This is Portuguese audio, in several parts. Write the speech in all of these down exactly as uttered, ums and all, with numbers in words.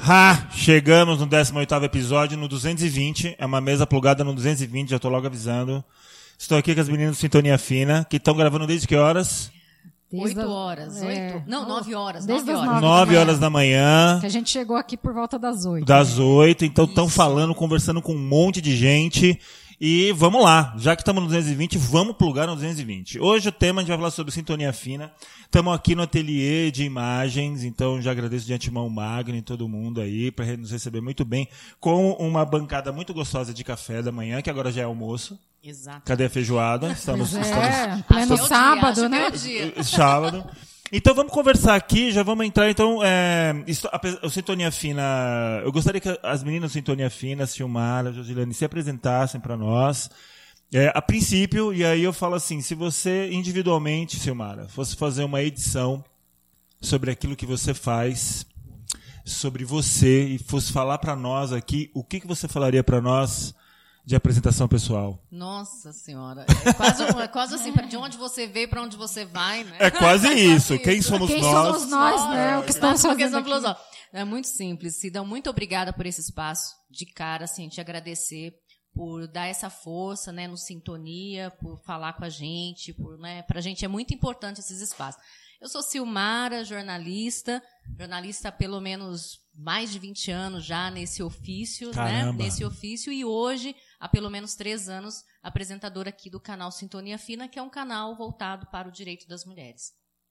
Ha! Chegamos no décimo oitavo episódio, no duzentos e vinte. É uma mesa plugada no duzentos e vinte, já tô logo avisando. Estou aqui com as meninas do Sintonia Fina, que estão gravando desde que horas? Oito horas. É. Oito? Não, nove horas. Desde nove as horas. Nove horas da manhã. Que a gente chegou aqui por volta das oito. Das né? oito, então estão falando, conversando com um monte de gente. E vamos lá, já que estamos no duzentos e vinte, vamos plugar no duzentos e vinte. Hoje o tema a gente vai falar sobre Sintonia Fina. Estamos aqui no ateliê de imagens, então já agradeço de antemão o Magno e todo mundo aí por nos receber muito bem, com uma bancada muito gostosa de café da manhã, que agora já é almoço. Exato. Cadê a feijoada? Estamos, Pois estamos... é, pleno Acho que é o sábado, dia, né? acho que é o dia. Sábado. Então vamos conversar aqui, já vamos entrar. Então, é, isso, a, o Sintonia Fina, eu gostaria que as meninas do Sintonia Fina, Silmara, Josilane, se apresentassem para nós. É, a princípio, e aí eu falo assim, se você individualmente, Silmara, fosse fazer uma edição sobre aquilo que você faz, sobre você, e fosse falar para nós aqui, o que, que você falaria para nós de apresentação pessoal? Nossa senhora. É quase, é quase assim, de onde você veio para onde você vai, né? É quase isso. Quem somos Quem nós? somos nós, né? O que estamos Exato, fazendo porque são aqui. filosóficos. É muito simples. Cida, muito obrigada por esse espaço. De cara, assim, te agradecer por dar essa força, né, no Sintonia, por falar com a gente, por, né, pra gente é muito importante esses espaços. Eu sou Silmara, jornalista, jornalista há pelo menos mais de vinte anos já nesse ofício, né, nesse ofício, e hoje, há pelo menos três anos, apresentadora aqui do canal Sintonia Fina, que é um canal voltado para o direito das mulheres.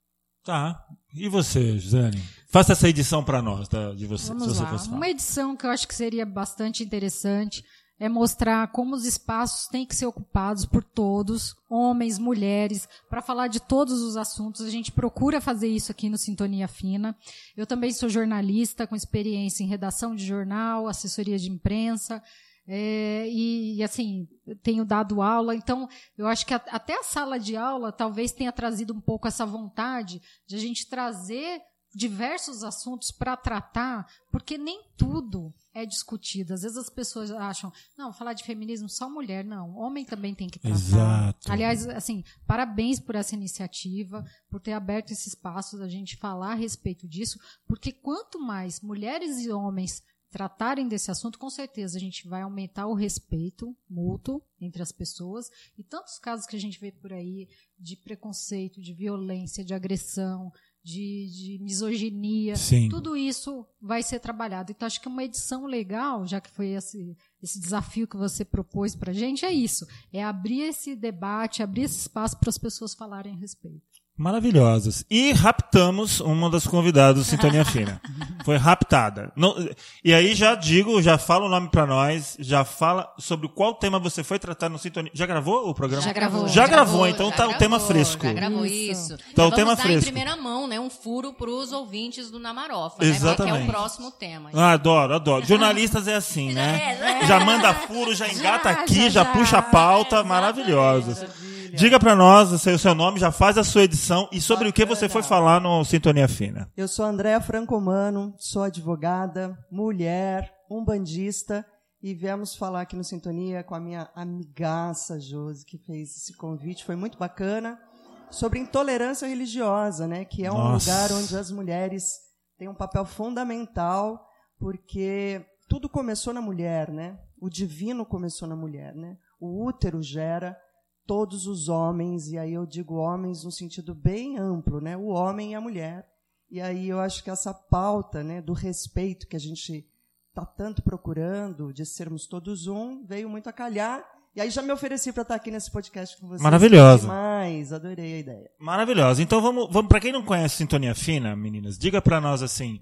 Tá. E você, Jane? Faça essa edição para nós, tá, de você. Vamos se você lá. fosse falar. Uma edição que eu acho que seria bastante interessante é mostrar como os espaços têm que ser ocupados por todos, homens, mulheres, para falar de todos os assuntos. A gente procura fazer isso aqui no Sintonia Fina. Eu também sou jornalista, com experiência em redação de jornal, assessoria de imprensa, é, e, e, assim, tenho dado aula. Então, eu acho que a, até a sala de aula talvez tenha trazido um pouco essa vontade de a gente trazer diversos assuntos para tratar, porque nem tudo é discutido. Às vezes as pessoas acham, não, falar de feminismo só mulher, não, homem também tem que tratar. Exato. Aliás, assim, parabéns por essa iniciativa, por ter aberto esse espaço da gente falar a respeito disso, porque quanto mais mulheres e homens tratarem desse assunto, com certeza a gente vai aumentar o respeito mútuo entre as pessoas, e tantos casos que a gente vê por aí de preconceito, de violência, de agressão, De, de misoginia, Sim. Tudo isso vai ser trabalhado. Então, acho que uma edição legal, já que foi esse, esse desafio que você propôs para a gente, é isso. É abrir esse debate, abrir esse espaço para as pessoas falarem a respeito. Maravilhosas. E raptamos uma das convidadas do Sintonia Fina. Foi raptada. Não, e aí já digo, já fala o nome pra nós, já fala sobre qual tema você foi tratar no Sintonia. Já gravou o programa? Já gravou. Já, já gravou, gravou, então já tá gravou, o tema fresco. Já gravou isso. isso. Tá já o tema vamos dar fresco. em primeira mão, né, um furo pros ouvintes do Namarofa, Exatamente. né, que é o próximo tema. Ah, adoro, adoro. Jornalistas é assim, né? É, é. Já manda furo, já engata Já, aqui, já, já, já. puxa a pauta, É, maravilhosos. Diga pra nós o seu, o seu nome, já faz a sua edição e sobre o que você foi falar no Sintonia Fina. Eu sou Andréa Francomano, sou advogada, mulher, umbandista, e viemos falar aqui no Sintonia com a minha amigaça Josi, que fez esse convite, foi muito bacana, sobre intolerância religiosa, né, que é um Nossa. lugar onde as mulheres têm um papel fundamental, porque tudo começou na mulher, né? O divino começou na mulher, né? O útero gera todos os homens, e aí eu digo homens no sentido bem amplo, né? O homem e a mulher. E aí eu acho que essa pauta, né, do respeito que a gente está tanto procurando, de sermos todos um, veio muito a calhar. E aí já me ofereci para estar aqui nesse podcast com vocês. Maravilhosa. Demais, adorei a ideia. Maravilhosa. Então vamos, vamos para quem não conhece Sintonia Fina, meninas, diga para nós assim,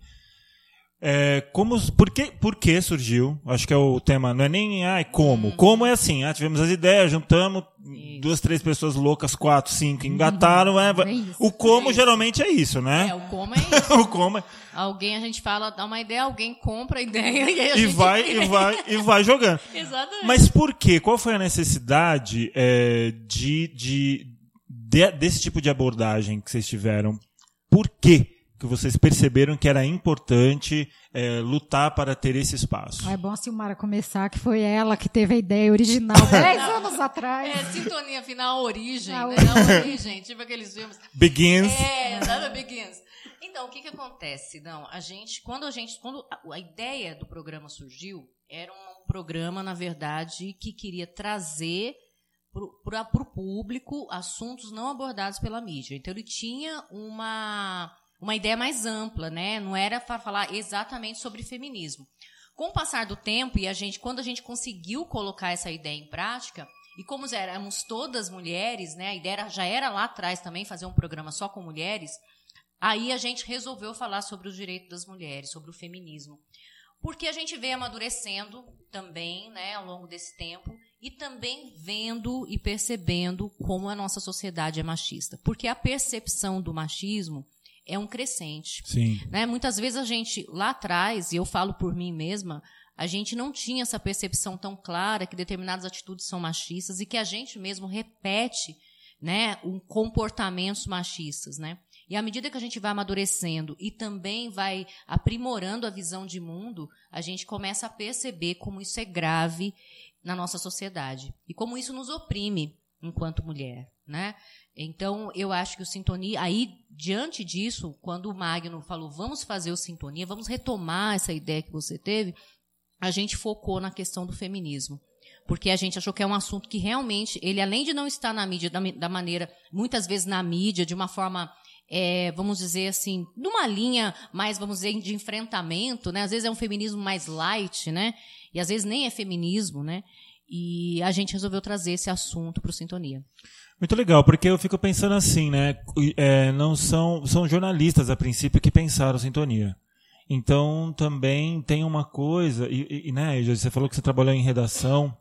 é, como, por, que, por que surgiu? Acho que é o tema, não é nem ah, como. Hum. Como é assim, ah, tivemos as ideias, juntamos isso. duas, três pessoas loucas, quatro, cinco, engataram. É, é o como é geralmente é isso, né? É, o como é isso. o como é... Alguém, a gente fala, dá uma ideia, alguém compra a ideia e aí a e gente... vai, e vai, e vai jogando. Exatamente. Mas por quê? Qual foi a necessidade é, de, de, de, desse tipo de abordagem que vocês tiveram? Por quê que vocês perceberam que era importante é, lutar para ter esse espaço? Ah, é bom a Silmara começar, que foi ela que teve a ideia original dez anos atrás. É, Sintonia Final, a origem, a né? origem. A origem, tipo aqueles filmes. Begins. É, sabe, Begins. Então, o que que acontece, Sidão? A gente, quando a gente, quando a, a ideia do programa surgiu, era um programa, na verdade, que queria trazer para o público assuntos não abordados pela mídia. Então, ele tinha uma, uma ideia mais ampla, né? Não era para falar exatamente sobre feminismo. Com o passar do tempo, e a gente, quando a gente conseguiu colocar essa ideia em prática, e como éramos todas mulheres, né? A ideia era, já era lá atrás também fazer um programa só com mulheres, aí a gente resolveu falar sobre os direitos das mulheres, sobre o feminismo. Porque a gente vem amadurecendo também, né, ao longo desse tempo, e também vendo e percebendo como a nossa sociedade é machista. Porque a percepção do machismo é um crescente. Sim. Né? Muitas vezes a gente, lá atrás, e eu falo por mim mesma, a gente não tinha essa percepção tão clara que determinadas atitudes são machistas e que a gente mesmo repete, né, um comportamentos machistas, né? E à medida que a gente vai amadurecendo e também vai aprimorando a visão de mundo, a gente começa a perceber como isso é grave na nossa sociedade e como isso nos oprime enquanto mulher, né? Então, eu acho que o Sintonia, aí, diante disso, quando o Magno falou, vamos fazer o Sintonia, vamos retomar essa ideia que você teve, a gente focou na questão do feminismo. Porque a gente achou que é um assunto que realmente, ele além de não estar na mídia, da, da maneira, muitas vezes na mídia, de uma forma... É, vamos dizer assim, numa linha mais, vamos dizer, de enfrentamento, né? Às vezes é um feminismo mais light, né? E às vezes nem é feminismo, né? E a gente resolveu trazer esse assunto para o Sintonia. Muito legal, porque eu fico pensando assim, né? É, não são, são jornalistas, a princípio, que pensaram Sintonia. Então, também tem uma coisa... E, e né, você falou que você trabalhou em redação...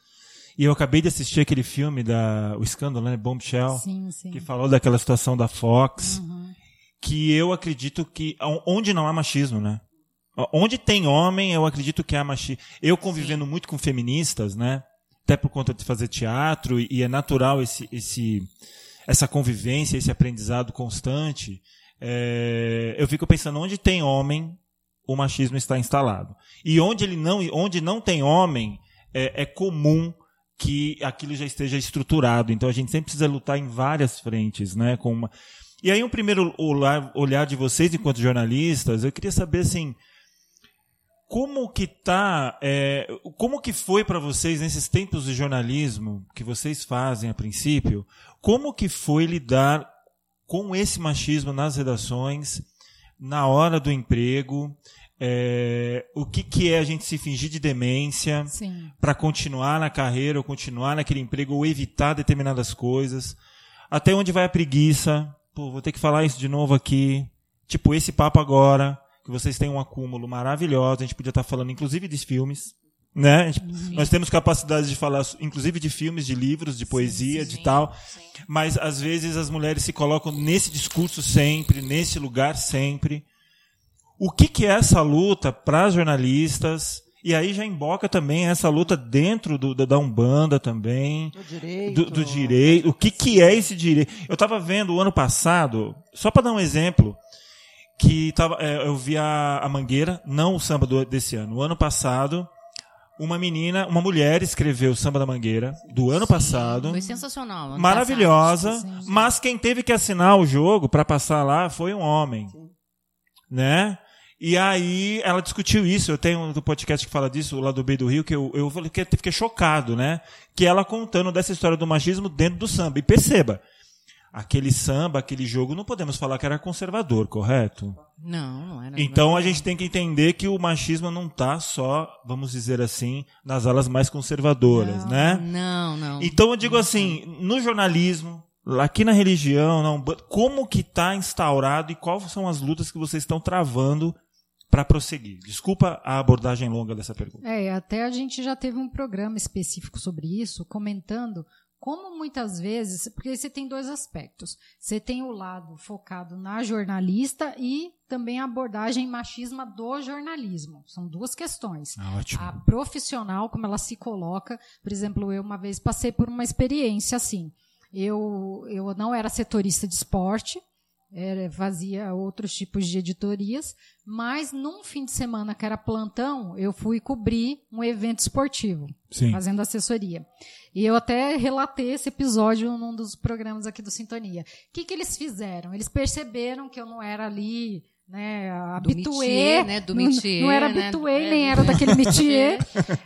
E eu acabei de assistir aquele filme, da, o escândalo, né, Bombshell, sim, sim. que falou daquela situação da Fox, Uhum. que eu acredito que, onde não há machismo, né? Onde tem homem, eu acredito que há machismo. Eu convivendo sim. muito com feministas, né? Até por conta de fazer teatro, e é natural esse, esse, essa convivência, esse aprendizado constante. É, eu fico pensando, onde tem homem, o machismo está instalado. E onde, ele não, onde não tem homem, é, é comum que aquilo já esteja estruturado. Então a gente sempre precisa lutar em várias frentes, né? Com uma... E aí um primeiro olhar, olhar de vocês enquanto jornalistas, eu queria saber assim, como que tá, é, como que foi para vocês nesses tempos de jornalismo que vocês fazem a princípio, como que foi lidar com esse machismo nas redações, na hora do emprego? É, o que, que é a gente se fingir de demência para continuar na carreira, ou continuar naquele emprego, ou evitar determinadas coisas? Até onde vai a preguiça? Pô, vou ter que falar isso de novo aqui. Tipo, esse papo agora, que vocês têm um acúmulo maravilhoso, a gente podia estar falando inclusive de filmes, né? Gente, nós temos capacidade de falar inclusive de filmes, de livros, de poesia, sim, sim, de tal, sim. Mas às vezes as mulheres se colocam nesse discurso sempre, nesse lugar sempre. O que, que é essa luta para jornalistas? E aí já emboca também essa luta dentro do, da Umbanda também. Do direito. Do, do direito. O que, que é esse direito? Eu estava vendo o ano passado, só para dar um exemplo, que tava, é, eu vi a, a Mangueira, não o samba do, desse ano. O ano passado, uma menina, uma mulher escreveu o Samba da Mangueira, do ano sim, passado. Foi sensacional. Ano maravilhosa. Passado, sim, sim. Mas quem teve que assinar o jogo para passar lá foi um homem. Sim. Né? E aí ela discutiu isso. Eu tenho um podcast que fala disso, lá do B do Rio, que eu, eu fiquei, fiquei chocado, né? Que ela contando dessa história do machismo dentro do samba. E perceba, aquele samba, aquele jogo, não podemos falar que era conservador, correto? Não, não era. Então não a gente tem que entender que o machismo não está só, vamos dizer assim, nas alas mais conservadoras, não, né? Não, não. Então eu digo assim, no jornalismo, aqui na religião, não, como que está instaurado e quais são as lutas que vocês estão travando para prosseguir? Desculpa a abordagem longa dessa pergunta. É, até a gente já teve um programa específico sobre isso, comentando como muitas vezes, porque você tem dois aspectos. Você tem o lado focado na jornalista e também a abordagem machismo do jornalismo. São duas questões. Ah, ótimo. A profissional, como ela se coloca, por exemplo, eu uma vez passei por uma experiência assim. Eu, eu não era setorista de esporte, era, fazia outros tipos de editorias, mas num fim de semana que era plantão, eu fui cobrir um evento esportivo, Sim. fazendo assessoria. E eu até relatei esse episódio num dos programas aqui do Sintonia. O que, que eles fizeram? Eles perceberam que eu não era ali... né, habitué, né, do métier, não, não era né? habitué, É, nem é. era daquele métier.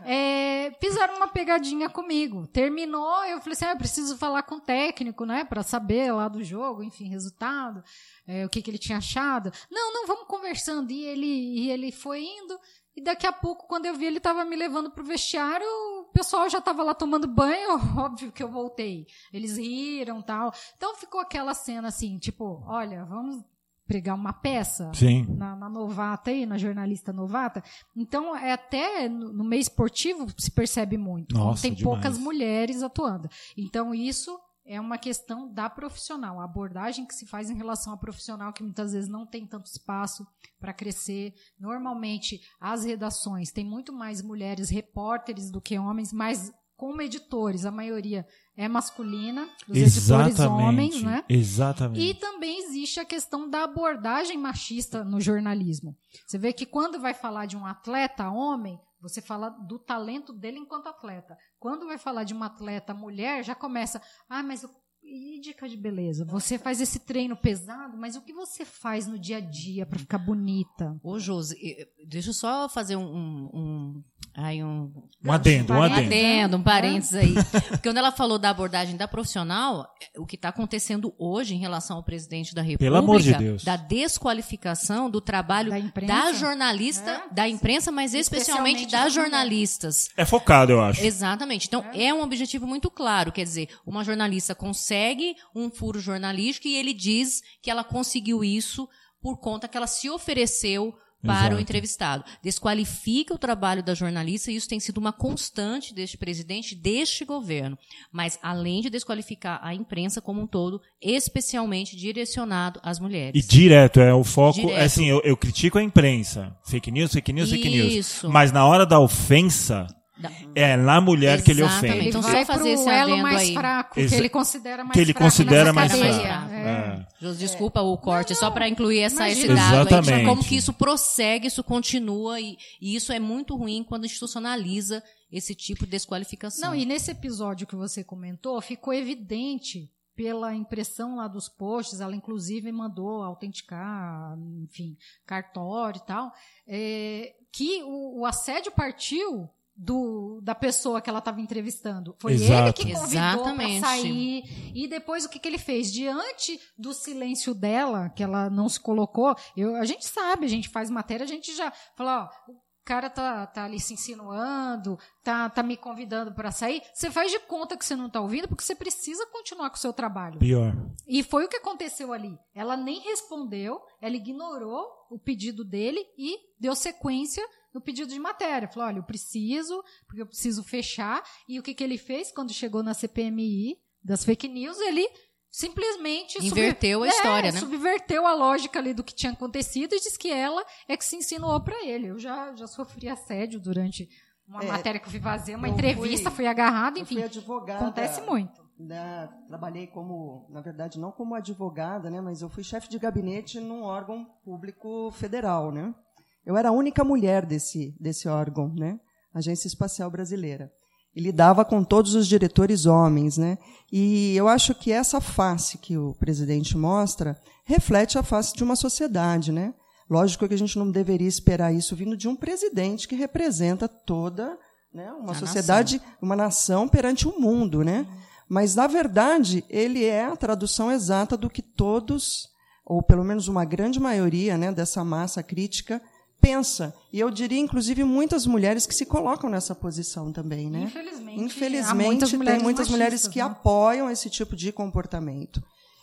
É, fizeram uma pegadinha comigo. Terminou, eu falei assim, ah, eu preciso falar com o técnico, né, para saber lá do jogo, enfim, resultado, é, o que, que ele tinha achado. Não, não, vamos conversando. E ele, e ele foi indo, e daqui a pouco, quando eu vi, ele estava me levando pro vestiário, o pessoal já estava lá tomando banho, óbvio que eu voltei. Eles riram e tal. Então ficou aquela cena assim, tipo, olha, vamos pregar uma peça Sim. na, na novata aí, na jornalista novata. Então, é até no, no meio esportivo se percebe muito. Nossa, tem demais. poucas mulheres atuando. Então, isso é uma questão da profissional, a abordagem que se faz em relação ao profissional, que muitas vezes não tem tanto espaço para crescer. Normalmente, as redações têm muito mais mulheres repórteres do que homens, mas como editores, a maioria é masculina, os editores homens, né? Exatamente. E também existe a questão da abordagem machista no jornalismo. Você vê que quando vai falar de um atleta homem, você fala do talento dele enquanto atleta. Quando vai falar de uma atleta mulher, já começa, ah, mas o e dica de beleza? Você faz esse treino pesado, mas o que você faz no dia a dia para ficar bonita? Ô, Josi, deixa eu só fazer um... um, um... Ai, um... Um adendo, um Um adendo. adendo, um parênteses aí. Porque quando ela falou da abordagem da profissional, o que está acontecendo hoje em relação ao presidente da República, Pelo amor de Deus. da desqualificação do trabalho Da da, imprensa? jornalista, É. da imprensa, mas especialmente, Especialmente das das jornalistas. É focado, eu acho. Exatamente. Então, é. um objetivo muito claro. Quer dizer, uma jornalista consegue um furo jornalístico e ele diz que ela conseguiu isso por conta que ela se ofereceu para Exato. o entrevistado. Desqualifica o trabalho da jornalista e isso tem sido uma constante deste presidente, deste governo. Mas, além de desqualificar a imprensa como um todo, especialmente direcionado às mulheres. E direto, é o foco. Direto. É assim, eu, eu critico a imprensa. Fake news, fake news, fake news. Isso. Mas na hora da ofensa, Da- é na mulher que ele Exatamente. ofende. Ele Então, vai só fazer pro esse elo adendo mais aí. fraco, Exa- que ele considera mais que ele fraco considera nessa mais cadeia. fraco. É. É. Josi, desculpa o corte, só para incluir essa, esse Imagina. dado aí, Exatamente. de como que isso prossegue, isso continua, e, e isso é muito ruim quando institucionaliza esse tipo de desqualificação. Não, e nesse episódio que você comentou, ficou evidente pela impressão lá dos posts, ela inclusive mandou autenticar, enfim, cartório e tal, é, que o, o assédio partiu do, da pessoa que ela estava entrevistando. Foi Exato. ele que convidou para Exatamente. sair. E depois o que, que ele fez? Diante do silêncio dela, que ela não se colocou, eu, a gente sabe, a gente faz matéria, a gente já fala, ó, o cara tá, tá ali se insinuando, tá, tá me convidando para sair. Você faz de conta que você não tá ouvindo, porque você precisa continuar com o seu trabalho. Pior. E foi o que aconteceu ali. Ela nem respondeu, ela ignorou o pedido dele e deu sequência no pedido de matéria. Falou, olha, eu preciso, porque eu preciso fechar. E o que, que ele fez quando chegou na C P M I das fake news? Ele simplesmente Inverteu subver- a história, é, né? subverteu a lógica ali do que tinha acontecido e disse que ela é que se insinuou para ele. Eu já, já sofri assédio durante uma É, matéria que eu fui fazer, uma eu entrevista, fui- fui agarrada, Eu enfim. fui advogada. Acontece muito. né, trabalhei como, na verdade, não como advogada, né, mas eu fui chefe de gabinete num órgão público federal, né? Eu era a única mulher desse, desse órgão, né? Agência Espacial Brasileira. E lidava com todos os diretores homens, né? E eu acho que essa face que o presidente mostra reflete a face de uma sociedade, né? Lógico que a gente não deveria esperar isso vindo de um presidente que representa toda, né, uma A sociedade, uma nação perante o mundo, né? Mas, na verdade, ele é a tradução exata do que todos, ou pelo menos uma grande maioria, né, dessa massa crítica, pensa. E eu diria, inclusive, muitas mulheres que se colocam nessa posição também. Né? Infelizmente, há Infelizmente, muitas tem mulheres muitas mulheres machistas, que né? apoiam esse tipo de comportamento.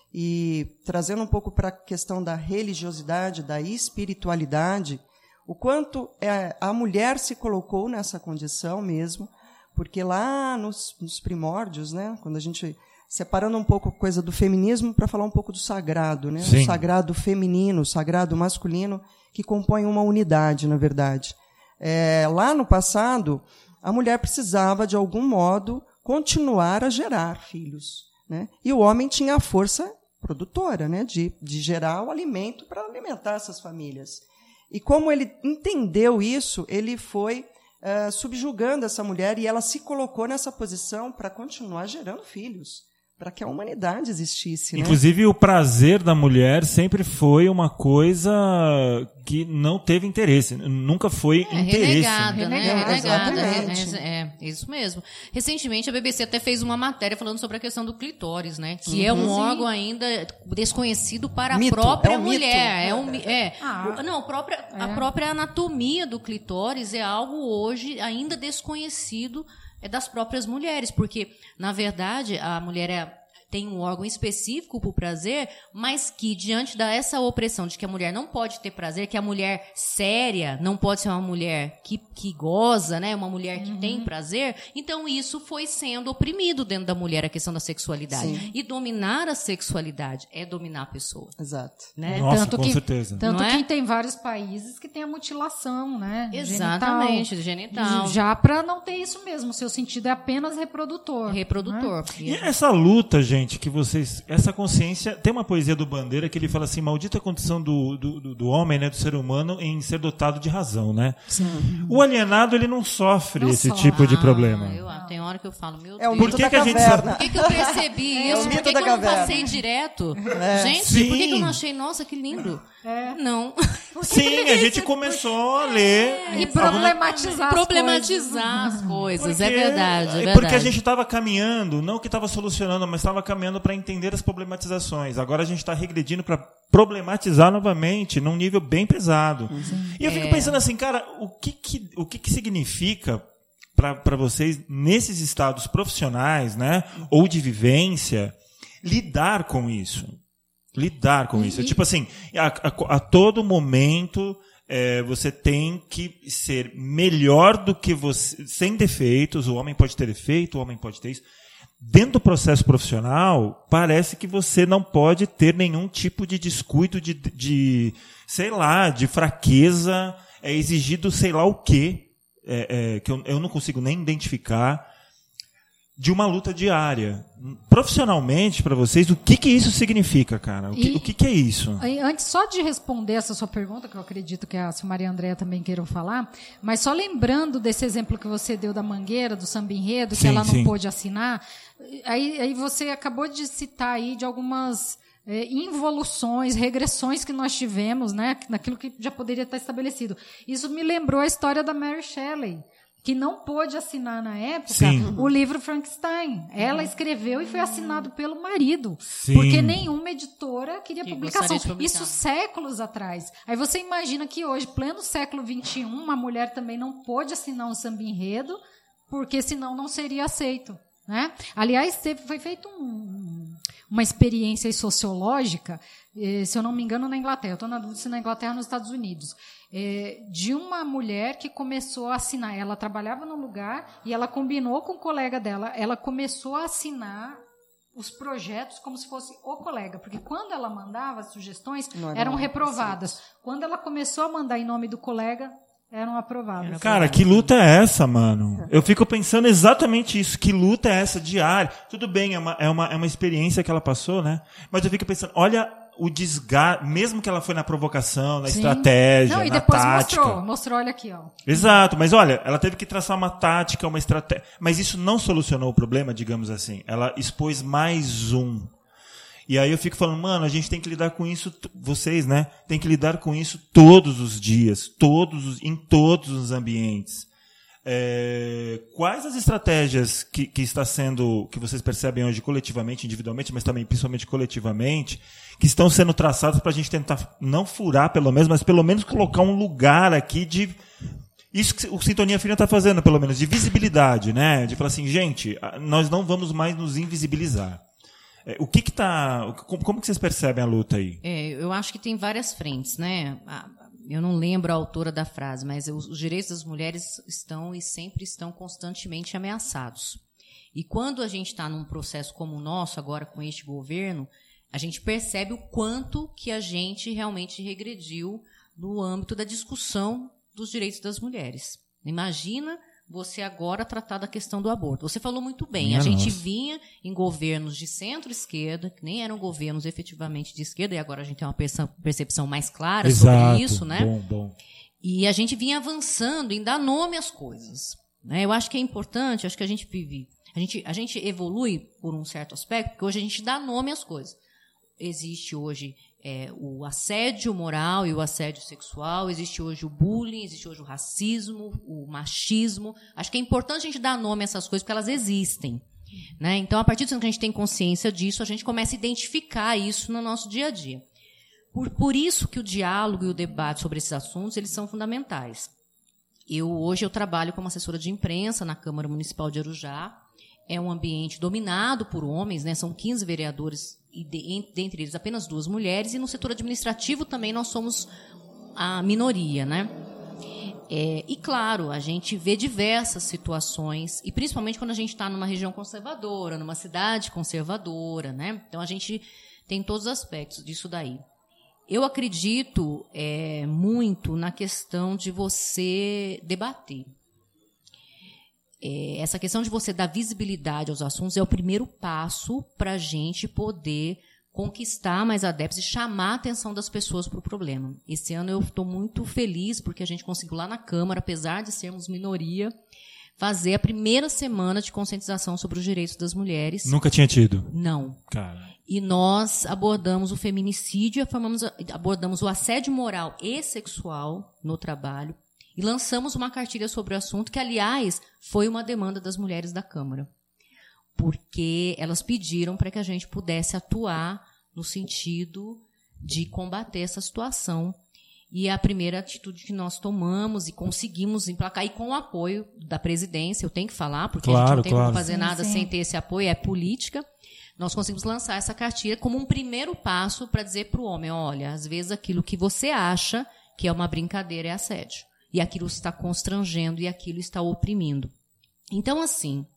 E, trazendo um pouco para a questão da religiosidade, da espiritualidade, o quanto é, a mulher se colocou nessa condição mesmo, porque lá nos, nos primórdios, né, quando a gente, separando um pouco a coisa do feminismo para falar um pouco do sagrado, né, Sim. o sagrado feminino, o sagrado masculino, que compõem uma unidade, na verdade. É, lá no passado, a mulher precisava, de algum modo, continuar a gerar filhos, né, e o homem tinha a força produtora, né, de, de gerar o alimento para alimentar essas famílias. E como ele entendeu isso, ele foi uh, subjugando essa mulher e ela se colocou nessa posição para continuar gerando filhos, para que a humanidade existisse. Inclusive, né? o prazer da mulher sempre foi uma coisa que não teve interesse, nunca foi é, interesse. Renegada, né? Renegada, Renegada. exatamente. É, é, isso mesmo. Recentemente, a B B C até fez uma matéria falando sobre a questão do clitóris, né? Que uhum. é um Sim. órgão ainda desconhecido para Mito, a própria é um mulher. mito. É um, é. Ah. Não, a própria, É. a própria anatomia do clitóris é algo hoje ainda desconhecido é das próprias mulheres, porque, na verdade, a mulher é, tem um órgão específico para o prazer, mas que, diante dessa opressão de que a mulher não pode ter prazer, que a mulher séria não pode ser uma mulher que, que goza, né, uma mulher que uhum. tem prazer, então isso foi sendo oprimido dentro da mulher, a questão da sexualidade. Sim. E dominar a sexualidade é dominar a pessoa. Exato. Né? Nossa, tanto com que, certeza. Tanto Não é? que tem vários países que tem a mutilação, né? Exatamente, genital. genital. Já para não ter isso mesmo, o seu sentido é apenas reprodutor. Reprodutor. E essa luta, gente, que vocês... Essa consciência... Tem uma poesia do Bandeira que ele fala assim, maldita condição do, do, do homem, né, do ser humano, em ser dotado de razão, né? Sim. O alienado, ele não sofre Não esse sofre. tipo de problema. Ah, eu, tem hora que eu falo, meu É o Deus. mito Por que da que a gente caverna. Por que, que eu percebi É isso? o Por mito que, da que eu não caverna. passei direto? É. Gente, Sim. por que, que eu não achei, nossa, que lindo? É. Não. Sim, a gente começou a ler... E problematizar as Problematizar as coisas, é Porque- verdade, é verdade. Porque a gente estava caminhando, não que estava solucionando, mas estava caminhando para entender as problematizações. Agora a gente está regredindo para problematizar novamente, num nível bem pesado. E eu fico É. pensando assim, cara, o que, que, o que, que significa para vocês, nesses estados profissionais, né, ou de vivência, lidar com isso? Lidar com isso. É tipo assim, a, a, a todo momento... É, você tem que ser melhor do que você, sem defeitos. O homem pode ter defeito, o homem pode ter isso. Dentro do processo profissional, parece que você não pode ter nenhum tipo de descuido, de, de sei lá, de fraqueza. É exigido sei lá o quê, é, é, que eu, eu não consigo nem identificar, de uma luta diária. Profissionalmente, para vocês, o que, que isso significa, cara? O que, E- o que, que é isso? Aí, antes só de responder essa sua pergunta, que eu acredito que a Silmaria e a Andréa também queiram falar, mas só lembrando desse exemplo que você deu da Mangueira, do samba enredo, que Sim, ela não sim. pôde assinar, aí, aí você acabou de citar aí de algumas é, involuções, regressões que nós tivemos, né, naquilo que já poderia estar estabelecido. Isso me lembrou a história da Mary Shelley, que não pôde assinar na época Sim. o livro Frankenstein. Ela escreveu e foi assinado pelo marido, Sim. porque nenhuma editora queria Que publicação. gostaria de publicar. Isso séculos atrás. Aí você imagina que hoje, pleno século vinte e um, uma mulher também não pôde assinar um samba enredo, porque senão não seria aceito. Né? Aliás, teve, foi feita um, uma experiência aí sociológica, eh, se eu não me engano, na Inglaterra. Eu estou na dúvida se na Inglaterra ou nos Estados Unidos. Eh, de uma mulher que começou a assinar. Ela trabalhava no lugar e ela combinou com o colega dela. Ela começou a assinar os projetos como se fosse o colega, porque quando ela mandava as sugestões, Não eram eram reprovadas. Quando ela começou a mandar em nome do colega, eram aprovadas. Cara, que luta é essa, mano? Eu fico pensando exatamente isso. Que luta é essa diária? Tudo bem, é uma, é uma, é uma experiência que ela passou, né? Mas eu fico pensando, olha o desgaste, mesmo que ela foi na provocação, na Sim. estratégia, Não, e na depois tática. mostrou, mostrou, olha aqui, ó. Exato, mas olha, ela teve que traçar uma tática, uma estratégia. Mas isso não solucionou o problema, digamos assim. Ela expôs mais um. E aí eu fico falando, mano, a gente tem que lidar com isso, t- vocês, né? Tem que lidar com isso todos os dias, todos os, em todos os ambientes. É, quais as estratégias que, que está sendo, que vocês percebem hoje coletivamente, individualmente, mas também principalmente coletivamente, que estão sendo traçadas para a gente tentar não furar pelo menos, mas pelo menos colocar um lugar aqui de isso que o Sintonia Fina está fazendo, pelo menos, de visibilidade, né? De falar assim, gente, a- nós não vamos mais nos invisibilizar. É, o que que tá, como, como que vocês percebem a luta aí? É, eu acho que tem várias frentes, né? A- Eu não lembro a autora da frase, mas os, os direitos das mulheres estão e sempre estão constantemente ameaçados. E quando a gente está num processo como o nosso, agora com este governo, a gente percebe o quanto que a gente realmente regrediu no âmbito da discussão dos direitos das mulheres. Imagina você agora tratar da questão do aborto. Você falou muito bem, Minha a gente nossa. vinha em governos de centro-esquerda, que nem eram governos efetivamente de esquerda, e agora a gente tem uma perce- percepção mais clara Exato. sobre isso, né? Bom, bom. E a gente vinha avançando em dar nome às coisas, né? Eu acho que é importante, acho que a gente vive, a gente, a gente evolui por um certo aspecto, porque hoje a gente dá nome às coisas. Existe hoje é, o assédio moral e o assédio sexual, existe hoje o bullying, existe hoje o racismo, o machismo. Acho que é importante a gente dar nome a essas coisas, porque elas existem, né? Então, a partir do momento que a gente tem consciência disso, a gente começa a identificar isso no nosso dia a dia. Por, por isso que o diálogo e o debate sobre esses assuntos, eles são fundamentais. Eu, hoje eu trabalho como assessora de imprensa na Câmara Municipal de Arujá. É um ambiente dominado por homens, né? São quinze vereadores, e de, dentre eles apenas duas mulheres, e no setor administrativo também nós somos a minoria, né? É, e, claro, a gente vê diversas situações, e principalmente quando a gente está numa região conservadora, numa cidade conservadora, né? Então, a gente tem todos os aspectos disso daí. Eu acredito é, muito na questão de você debater. É, essa questão de você dar visibilidade aos assuntos é o primeiro passo para a gente poder conquistar mais adeptos e chamar a atenção das pessoas para o problema. Esse ano eu estou muito feliz porque a gente conseguiu lá na Câmara, apesar de sermos minoria, fazer a primeira semana de conscientização sobre os direitos das mulheres. Nunca tinha tido. Não. Cara. E nós abordamos o feminicídio, abordamos o assédio moral e sexual no trabalho e lançamos uma cartilha sobre o assunto que, aliás, foi uma demanda das mulheres da Câmara, porque elas pediram para que a gente pudesse atuar no sentido de combater essa situação. E a primeira atitude que nós tomamos e conseguimos emplacar, e com o apoio da presidência, eu tenho que falar, porque Claro, a gente não tem claro. como fazer Sim, nada sim. sem ter esse apoio, é política. Nós conseguimos lançar essa cartilha como um primeiro passo para dizer para o homem, olha, às vezes aquilo que você acha que é uma brincadeira é assédio. E aquilo está constrangendo e aquilo está oprimindo. Então, assim,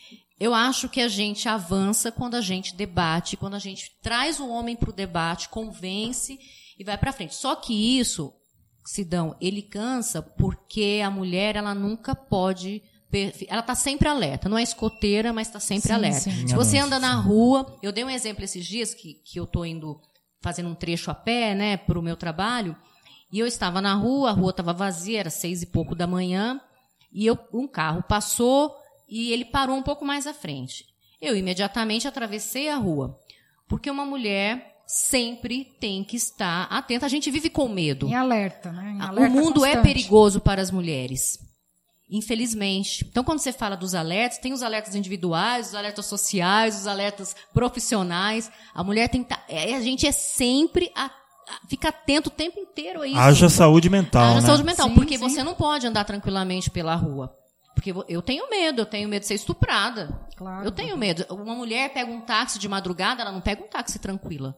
eu acho que a gente avança quando a gente debate, quando a gente traz o homem para o debate, convence e vai para frente. Só que isso, Sidão, ele cansa porque a mulher, ela nunca pode... Ela está sempre alerta. Não é escoteira, mas está sempre Sim, alerta. sim. Se você Nossa, anda na rua... Eu dei um exemplo esses dias que, que eu estou indo fazendo um trecho a pé, né, para o meu trabalho. E eu estava na rua, a rua estava vazia, era seis e pouco da manhã, e eu, um carro passou e ele parou um pouco mais à frente. Eu imediatamente atravessei a rua, porque uma mulher sempre tem que estar atenta. A gente vive com medo. Em alerta, né? Em O alerta mundo é constante. perigoso para as mulheres, infelizmente. Então, quando você fala dos alertas, tem os alertas individuais, os alertas sociais, os alertas profissionais. A mulher tem que estar... A gente é sempre... A, fica atento o tempo inteiro a isso. Haja saúde mental, Haja né? saúde mental, Sim, porque sim. você não pode andar tranquilamente pela rua. Porque eu tenho medo, eu tenho medo de ser estuprada. Claro. Eu tenho medo. Uma mulher pega um táxi de madrugada, ela não pega um táxi tranquila.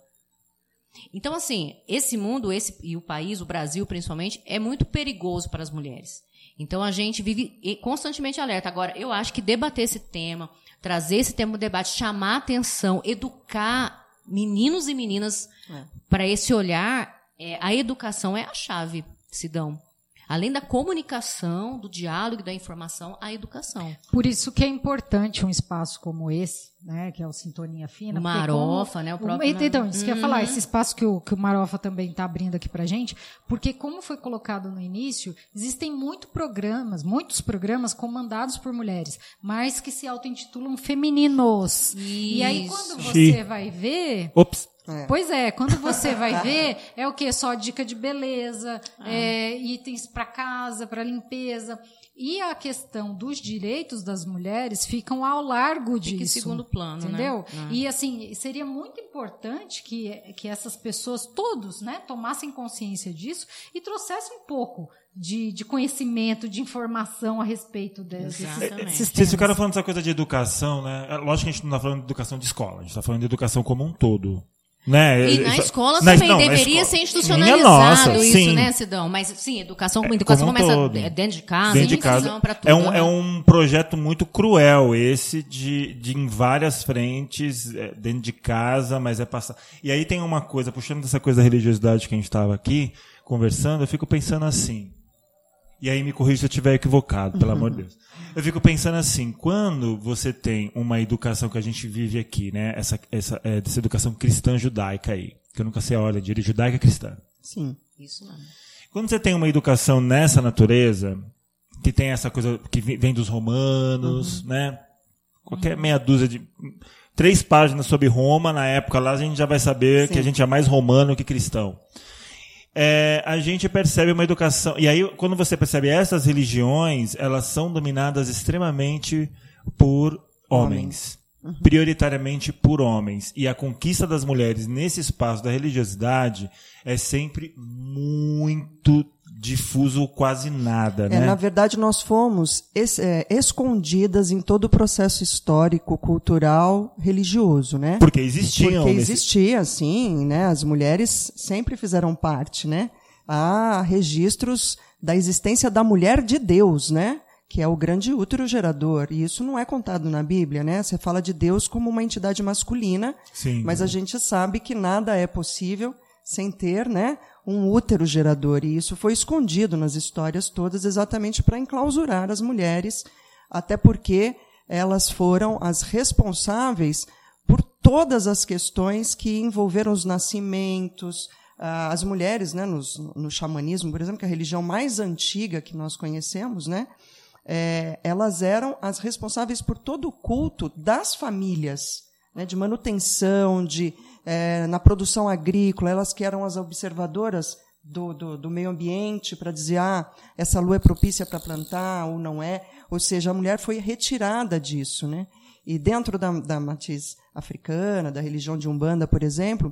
Então, assim, esse mundo, esse e o país, o Brasil principalmente, é muito perigoso para as mulheres. Então, a gente vive constantemente alerta. Agora, eu acho que debater esse tema, trazer esse tema no debate, chamar a atenção, educar meninos e meninas É. para esse olhar, é, a educação é a chave, Sidão. Além da comunicação, do diálogo e da informação, a educação. Por isso que é importante um espaço como esse, né, que é o Sintonia Fina. O porque Marofa, como, né, o o, próprio- então, isso que eu ia falar, Uhum. esse espaço que o, que o Marofa também está abrindo aqui pra gente, porque como foi colocado no início, existem muitos programas, muitos programas comandados por mulheres, mas que se auto-intitulam femininos. E aí, quando Isso. você vai ver... Ops. É. Pois é, quando você vai ver, é o quê? Só dica de beleza, é, itens para casa, para limpeza. E a questão dos direitos das mulheres ficam ao largo disso. Fica em segundo plano, entendeu? né? E assim, seria muito importante que, que essas pessoas, todos, né, tomassem consciência disso e trouxessem um pouco de, de conhecimento, de informação a respeito de, desses, Exatamente. desses Vocês temas. ficaram falando dessa coisa de educação, né? É, lógico que a gente não está falando de educação de escola, a gente está falando de educação como um todo. Né? E na Isso- escola na- também não, na deveria escola. ser Minha institucionalizado nossa, isso, sim. né, Sidão? Mas sim, educação, É, educação como um começa todo. é, dentro de casa, Dentro de educação casa. pra tudo, É um, né? é um projeto muito cruel esse de, de em várias frentes, é, dentro de casa, mas é passar. E aí tem uma coisa, puxando dessa coisa da religiosidade que a gente estava aqui conversando, eu fico pensando assim. E aí me corrija se eu estiver equivocado, pelo amor de Deus. Eu fico pensando assim, quando você tem uma educação que a gente vive aqui, né? Essa, essa, é, essa educação cristã judaica aí, que eu nunca sei a ordem de judaica cristã. Sim. Isso não. Quando você tem uma educação nessa natureza, que tem essa coisa que vem dos romanos, uhum. né? Qualquer meia dúzia de... Três páginas sobre Roma, na época lá, a gente já vai saber Sim. que a gente é mais romano que cristão. É, a gente percebe uma educação... E aí, quando você percebe essas religiões, elas são dominadas extremamente por homens. Uhum. Prioritariamente por homens. E a conquista das mulheres nesse espaço da religiosidade é sempre muito difuso, quase nada, né? É, na verdade, nós fomos es, é, escondidas em todo o processo histórico, cultural, religioso, né? Porque existiam. Porque nesse... existia, sim, né? As mulheres sempre fizeram parte, né? Há registros da existência da mulher de Deus, né? Que é o grande útero gerador. E isso não é contado na Bíblia, né? Você fala de Deus como uma entidade masculina, sim, mas a gente sabe que nada é possível sem ter, né, um útero gerador. E isso foi escondido nas histórias todas exatamente para enclausurar as mulheres, até porque elas foram as responsáveis por todas as questões que envolveram os nascimentos. As mulheres, né, nos, no xamanismo, por exemplo, que é a religião mais antiga que nós conhecemos, né, é, elas eram as responsáveis por todo o culto das famílias, né, de manutenção, de É, na produção agrícola, elas que eram as observadoras do, do, do meio ambiente para dizer, ah, essa lua é propícia para plantar ou não é. Ou seja, a mulher foi retirada disso, né? E dentro da, da matriz africana, da religião de Umbanda, por exemplo,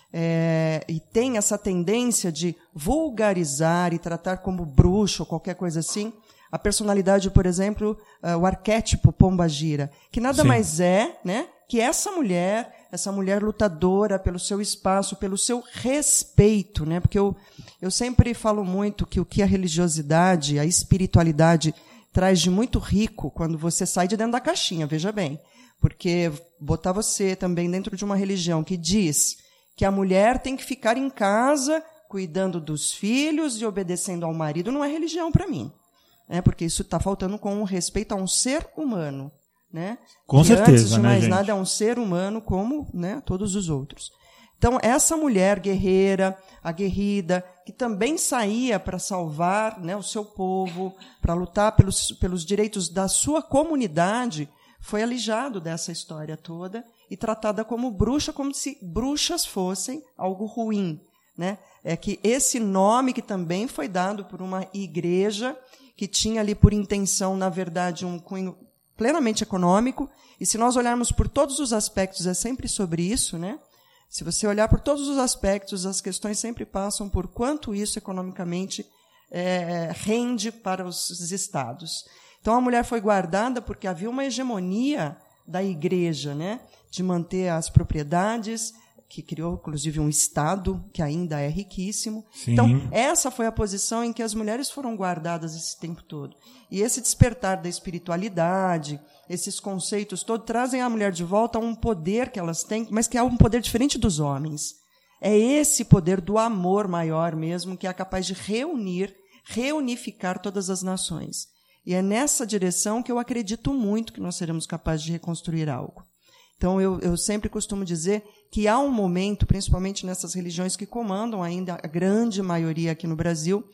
é, e tem essa tendência de vulgarizar e tratar como bruxo ou qualquer coisa assim, a personalidade, por exemplo, uh, o arquétipo Pombagira, que nada Sim. mais é, né, que essa mulher... essa mulher lutadora pelo seu espaço, pelo seu respeito, né? Porque eu, eu sempre falo muito que o que a religiosidade, a espiritualidade traz de muito rico quando você sai de dentro da caixinha, veja bem. Porque botar você também dentro de uma religião que diz que a mulher tem que ficar em casa cuidando dos filhos e obedecendo ao marido não é religião para mim. Né? Porque isso está faltando com o respeito a um ser humano. Né? Com que certeza, antes de mais né, gente? nada é um ser humano como, né, todos os outros. Então, essa mulher guerreira, aguerrida, que também saía para salvar, né, o seu povo, para lutar pelos, pelos direitos da sua comunidade, foi alijado dessa história toda e tratada como bruxa, como se bruxas fossem algo ruim. Né? É que esse nome que também foi dado por uma igreja que tinha ali por intenção, na verdade, um cunho plenamente econômico, e se nós olharmos por todos os aspectos, é sempre sobre isso, né? Se você olhar por todos os aspectos, as questões sempre passam por quanto isso economicamente é, rende para os estados. Então, a mulher foi guardada porque havia uma hegemonia da igreja, né? De manter as propriedades, que criou, inclusive, um Estado que ainda é riquíssimo. Sim. Então, essa foi a posição em que as mulheres foram guardadas esse tempo todo. E esse despertar da espiritualidade, esses conceitos todos, trazem a mulher de volta a um poder que elas têm, mas que é um poder diferente dos homens. É esse poder do amor maior mesmo, que é capaz de reunir, reunificar todas as nações. E é nessa direção que eu acredito muito que nós seremos capazes de reconstruir algo. Então, eu, eu sempre costumo dizer que há um momento, principalmente nessas religiões que comandam ainda a grande maioria aqui no Brasil,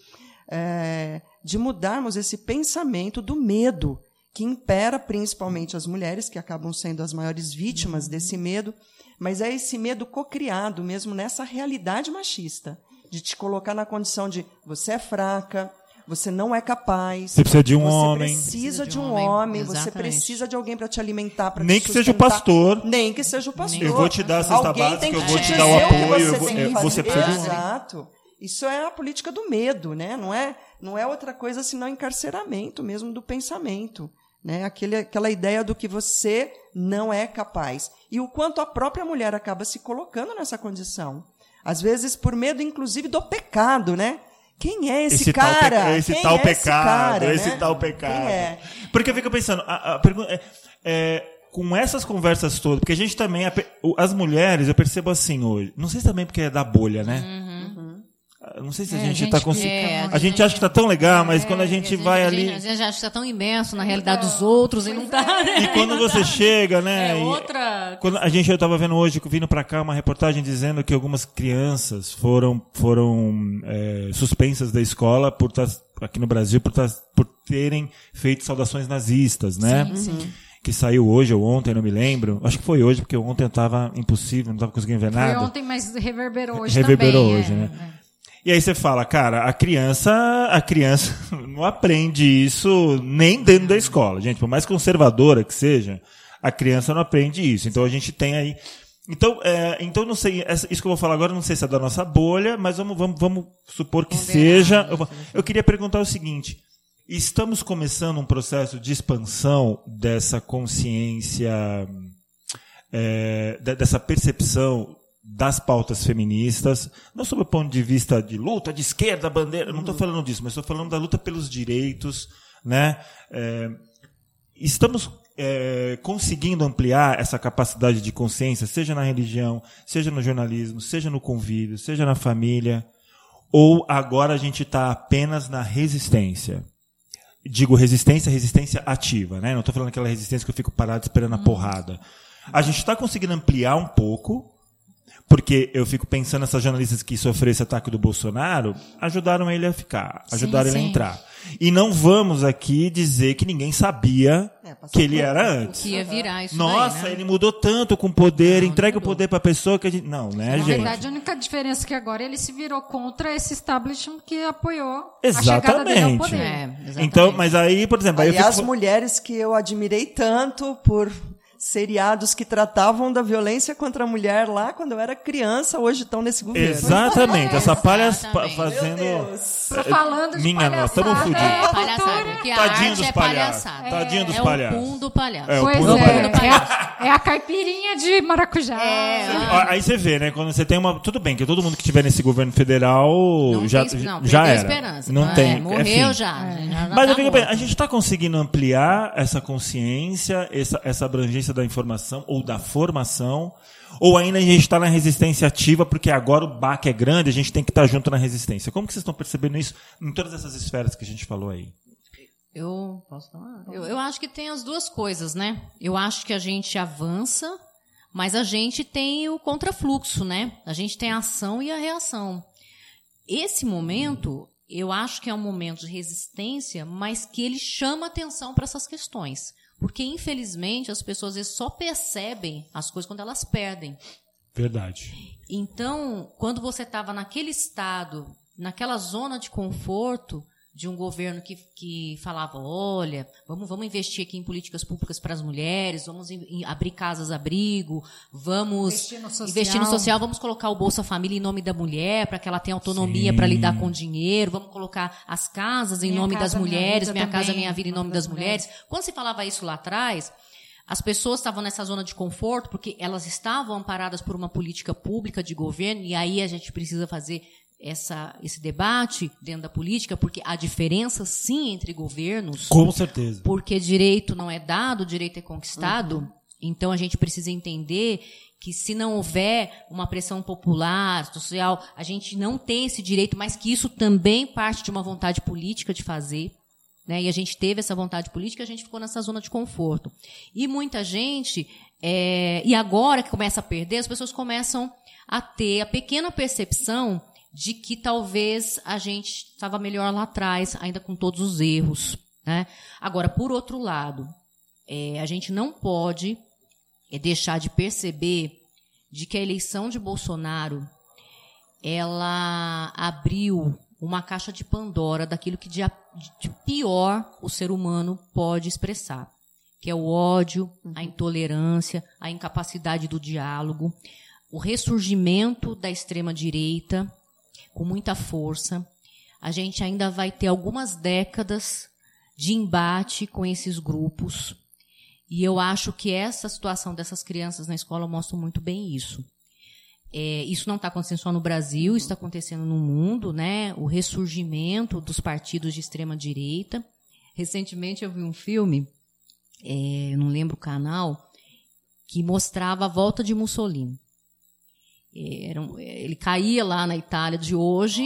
é, de mudarmos esse pensamento do medo, que impera principalmente as mulheres, que acabam sendo as maiores vítimas desse medo, mas é esse medo cocriado mesmo nessa realidade machista, de te colocar na condição de você é fraca, você não é capaz. Você precisa de um você homem. Precisa Precisa de de um um homem, homem, você exatamente. precisa de alguém para te alimentar, para te Nem que seja o sustentar. pastor. Nem que seja o pastor. Eu vou te dar a cesta Alguém básica, tem eu que vou te te dar o dizer que apoio, você eu vou- tem que é, você fazer. precisa de um- Exato. Isso é a política do medo, né? Não é, não é outra coisa senão encarceramento mesmo do pensamento. Né? Aquele, aquela ideia do que você não é capaz. E o quanto a própria mulher acaba se colocando nessa condição. Às vezes por medo, inclusive, do pecado, né? Quem é esse, Esse cara? tal, pe- esse Quem tal é esse pecado, cara, esse né? tal pecado. Quem é? Porque eu fico pensando, a, a pergunta é, é, com essas conversas todas, porque a gente também, a pe- o- as mulheres, eu percebo assim hoje, não sei se também porque é da bolha, né? Uhum. Não sei se a É, gente a gente está conseguindo. é, a gente acha que está tão legal, mas É, quando a gente às vezes vai a ali. gente- Às vezes a gente está tão imerso na realidade dos outros e não tá. E quando você chega, né? É e- outra. Quando a gente, eu estava vendo hoje, vindo para cá, uma reportagem dizendo que algumas crianças foram, foram é, suspensas da escola por tá, aqui no Brasil por, tá, por terem feito saudações nazistas, né? Sim, sim. Que saiu hoje ou ontem, não me lembro. Acho que foi hoje, porque ontem estava impossível, não estava conseguindo ver Foi nada. ontem, mas reverberou hoje Reverberou também. hoje, é, né? é. E aí você fala, cara, a criança, a criança não aprende isso nem dentro da escola, gente. Por mais conservadora que seja, a criança não aprende isso. Então a gente tem aí. Então, é, então não sei, essa- isso que eu vou falar agora, não sei se é da nossa bolha, mas vamos, vamos, vamos supor que Ponderar, seja. né? Eu, vou- eu queria perguntar o seguinte: estamos começando um processo de expansão dessa consciência, é, de- dessa percepção das pautas feministas, não sob o ponto de vista de luta de esquerda, bandeira, não estou falando disso, mas estou falando da luta pelos direitos, né? É, estamos é, conseguindo ampliar essa capacidade de consciência, seja na religião, seja no jornalismo, seja no convívio, seja na família, ou agora a gente está apenas na resistência? Digo resistência, resistência ativa, né? Não estou falando aquela resistência que eu fico parado esperando a porrada. A gente está conseguindo ampliar um pouco, porque eu fico pensando, essas jornalistas que sofreram esse ataque do Bolsonaro, ajudaram ele a ficar, ajudaram Sim, ele a sim. entrar. E não vamos aqui dizer que ninguém sabia É, passou que ele por- era O antes. que ia virar isso Nossa, daí, né? ele mudou tanto com poder, Não, entrega o mudou. poder para a pessoa que a gente... Não, né, Na gente? verdade, a única diferença é que agora ele se virou contra esse establishment que apoiou a chegada dele ao Exatamente. poder. É, exatamente. Então, mas aí, por exemplo... Aí eu Aliás, fico... mulheres que eu admirei tanto por seriados que tratavam da violência contra a mulher lá quando eu era criança, hoje estão nesse governo. Exatamente, essa palha Exatamente. fazendo... Tô falando de Minha nossa, tamo palhaçada. fudidos. É, É, palhaçada. cultura. Porque a Tadinho arte dos é palhaços. palhaçada. Tadinho dos é palhaços. o pum do palhaço. É, o Pois pum do é, palhaço. é a, é a caipirinha de maracujá. É, Ó, aí você vê, né? Quando você tem uma. Tudo bem, que todo mundo que estiver nesse governo federal Não já, tem, não, já perdeu era. esperança. Não é, tem. é Morreu fim. já. já, já Mas tá eu fico morto. pensando, a gente está conseguindo ampliar essa consciência, essa, essa abrangência da informação ou da formação, ou ainda a gente está na resistência ativa, porque agora o baque é grande, a gente tem que estar junto na resistência. Como que vocês estão percebendo isso em todas essas esferas que a gente falou aí? Eu posso falar? Eu, eu acho que tem as duas coisas, né? Eu acho que a gente avança, mas a gente tem o contrafluxo, né? A gente tem a ação e a reação. Esse momento, eu acho que é um momento de resistência, mas que ele chama atenção para essas questões. Porque, infelizmente, as pessoas às vezes só percebem as coisas quando elas perdem. Verdade. Então, quando você estava naquele estado, naquela zona de conforto de um governo que, que falava, olha, vamos, vamos investir aqui em políticas públicas para as mulheres, vamos em, em abrir casas-abrigo, vamos Investir no social. investir no social, vamos colocar o Bolsa Família em nome da mulher, para que ela tenha autonomia Sim. para lidar com o dinheiro, vamos colocar as casas em Minha nome das Casa, Minha mulheres, Vida Minha Casa também, Minha Vida em nome das mulheres. Quando se falava isso lá atrás, as pessoas estavam nessa zona de conforto porque elas estavam amparadas por uma política pública de governo, e aí a gente precisa fazer essa, esse debate dentro da política, porque há diferença, sim, entre governos, Com certeza. porque direito não é dado, direito é conquistado. Então a gente precisa entender que se não houver uma pressão popular, social, a gente não tem esse direito, mas que isso também parte de uma vontade política de fazer. Né? E a gente teve essa vontade política, a gente ficou nessa zona de conforto. E muita gente, é, e agora que começa a perder, as pessoas começam a ter a pequena percepção de que talvez a gente estava melhor lá atrás, ainda com todos os erros. Né? Agora, por outro lado, é, a gente não pode é, deixar de perceber de que a eleição de Bolsonaro ela abriu uma caixa de Pandora daquilo que de, de pior o ser humano pode expressar, que é o ódio, a intolerância, a incapacidade do diálogo, o ressurgimento da extrema-direita com muita força. A gente ainda vai ter algumas décadas de embate com esses grupos, e eu acho que essa situação dessas crianças na escola mostra muito bem isso. É, isso não está acontecendo só no Brasil, isso está acontecendo no mundo, né? O ressurgimento dos partidos de extrema-direita. Recentemente eu vi um filme, é, não lembro o canal, que mostrava a volta de Mussolini. Era um, ele caía lá na Itália de hoje. Nossa,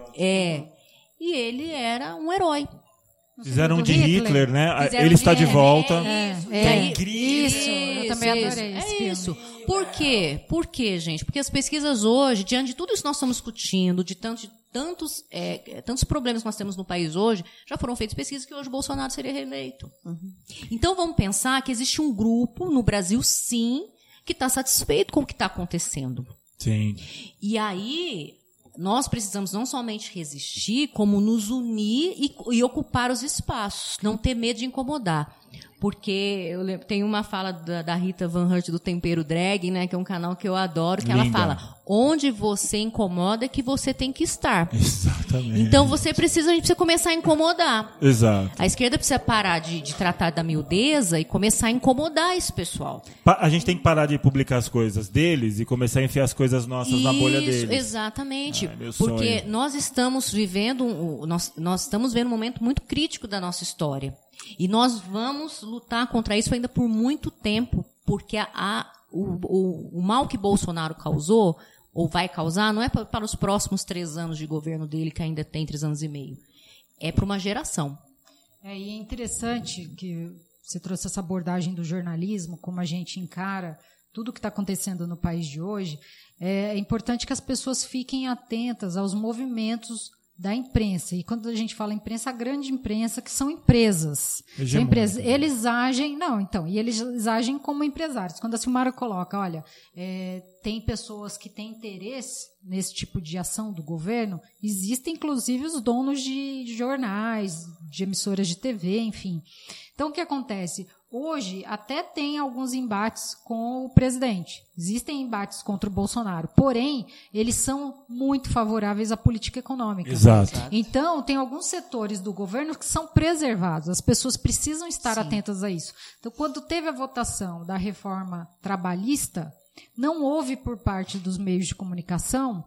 É. E ele era um herói. Fizeram de Hitler, Hitler, né? Fizeram Ele de está de Hitler. volta. É, isso. É, E aí- isso, eu também adorei isso, esse é filme. isso. Por quê? Por quê, gente? Porque as pesquisas hoje, diante de tudo isso que nós estamos discutindo, de tantos, de tantos, é, tantos problemas que nós temos no país hoje, já foram feitas pesquisas que hoje o Bolsonaro seria reeleito. Uhum. Então vamos pensar que existe um grupo no Brasil, sim, que está satisfeito com o que está acontecendo. Sim. E aí, nós precisamos não somente resistir, como nos unir e, e ocupar os espaços, não ter medo de incomodar. Porque eu lembro, tem uma fala da, da Rita Van Hurt do Tempero Drag, né, que é um canal que eu adoro, que Linda. ela fala, onde você incomoda é que você tem que estar. Exatamente. Então você precisa, a gente precisa começar a incomodar. Exato. A esquerda precisa parar de, de tratar da miudeza e começar a incomodar esse pessoal. Pa- A gente tem que parar de publicar as coisas deles e começar a enfiar as coisas nossas na bolha Isso, deles. exatamente. Ah, é meu Porque sonho. nós estamos vivendo, um- nós, nós estamos vendo um momento muito crítico da nossa história. E nós vamos lutar contra isso ainda por muito tempo, porque a, a- o, o, o mal que Bolsonaro causou, ou vai causar, não é para, para os próximos três anos de governo dele, que ainda tem três anos e meio. É para uma geração. É, e é interessante que você trouxe essa abordagem do jornalismo, como a gente encara tudo o que está acontecendo no país de hoje. É importante que as pessoas fiquem atentas aos movimentos da imprensa. E quando a gente fala imprensa, a grande imprensa, que são empresas. São empresas. Eles agem, não, então, e eles agem como empresários. Quando a Silmara coloca, olha, é, tem pessoas que têm interesse nesse tipo de ação do governo, existem inclusive os donos de, de jornais, de emissoras de T V, enfim. Então, o que acontece? Hoje, até tem alguns embates com o presidente. Existem embates contra o Bolsonaro. Porém, eles são muito favoráveis à política econômica. Exato. Então, tem alguns setores do governo que são preservados. As pessoas precisam estar Sim. atentas a isso. Então, quando teve a votação da reforma trabalhista, não houve por parte dos meios de comunicação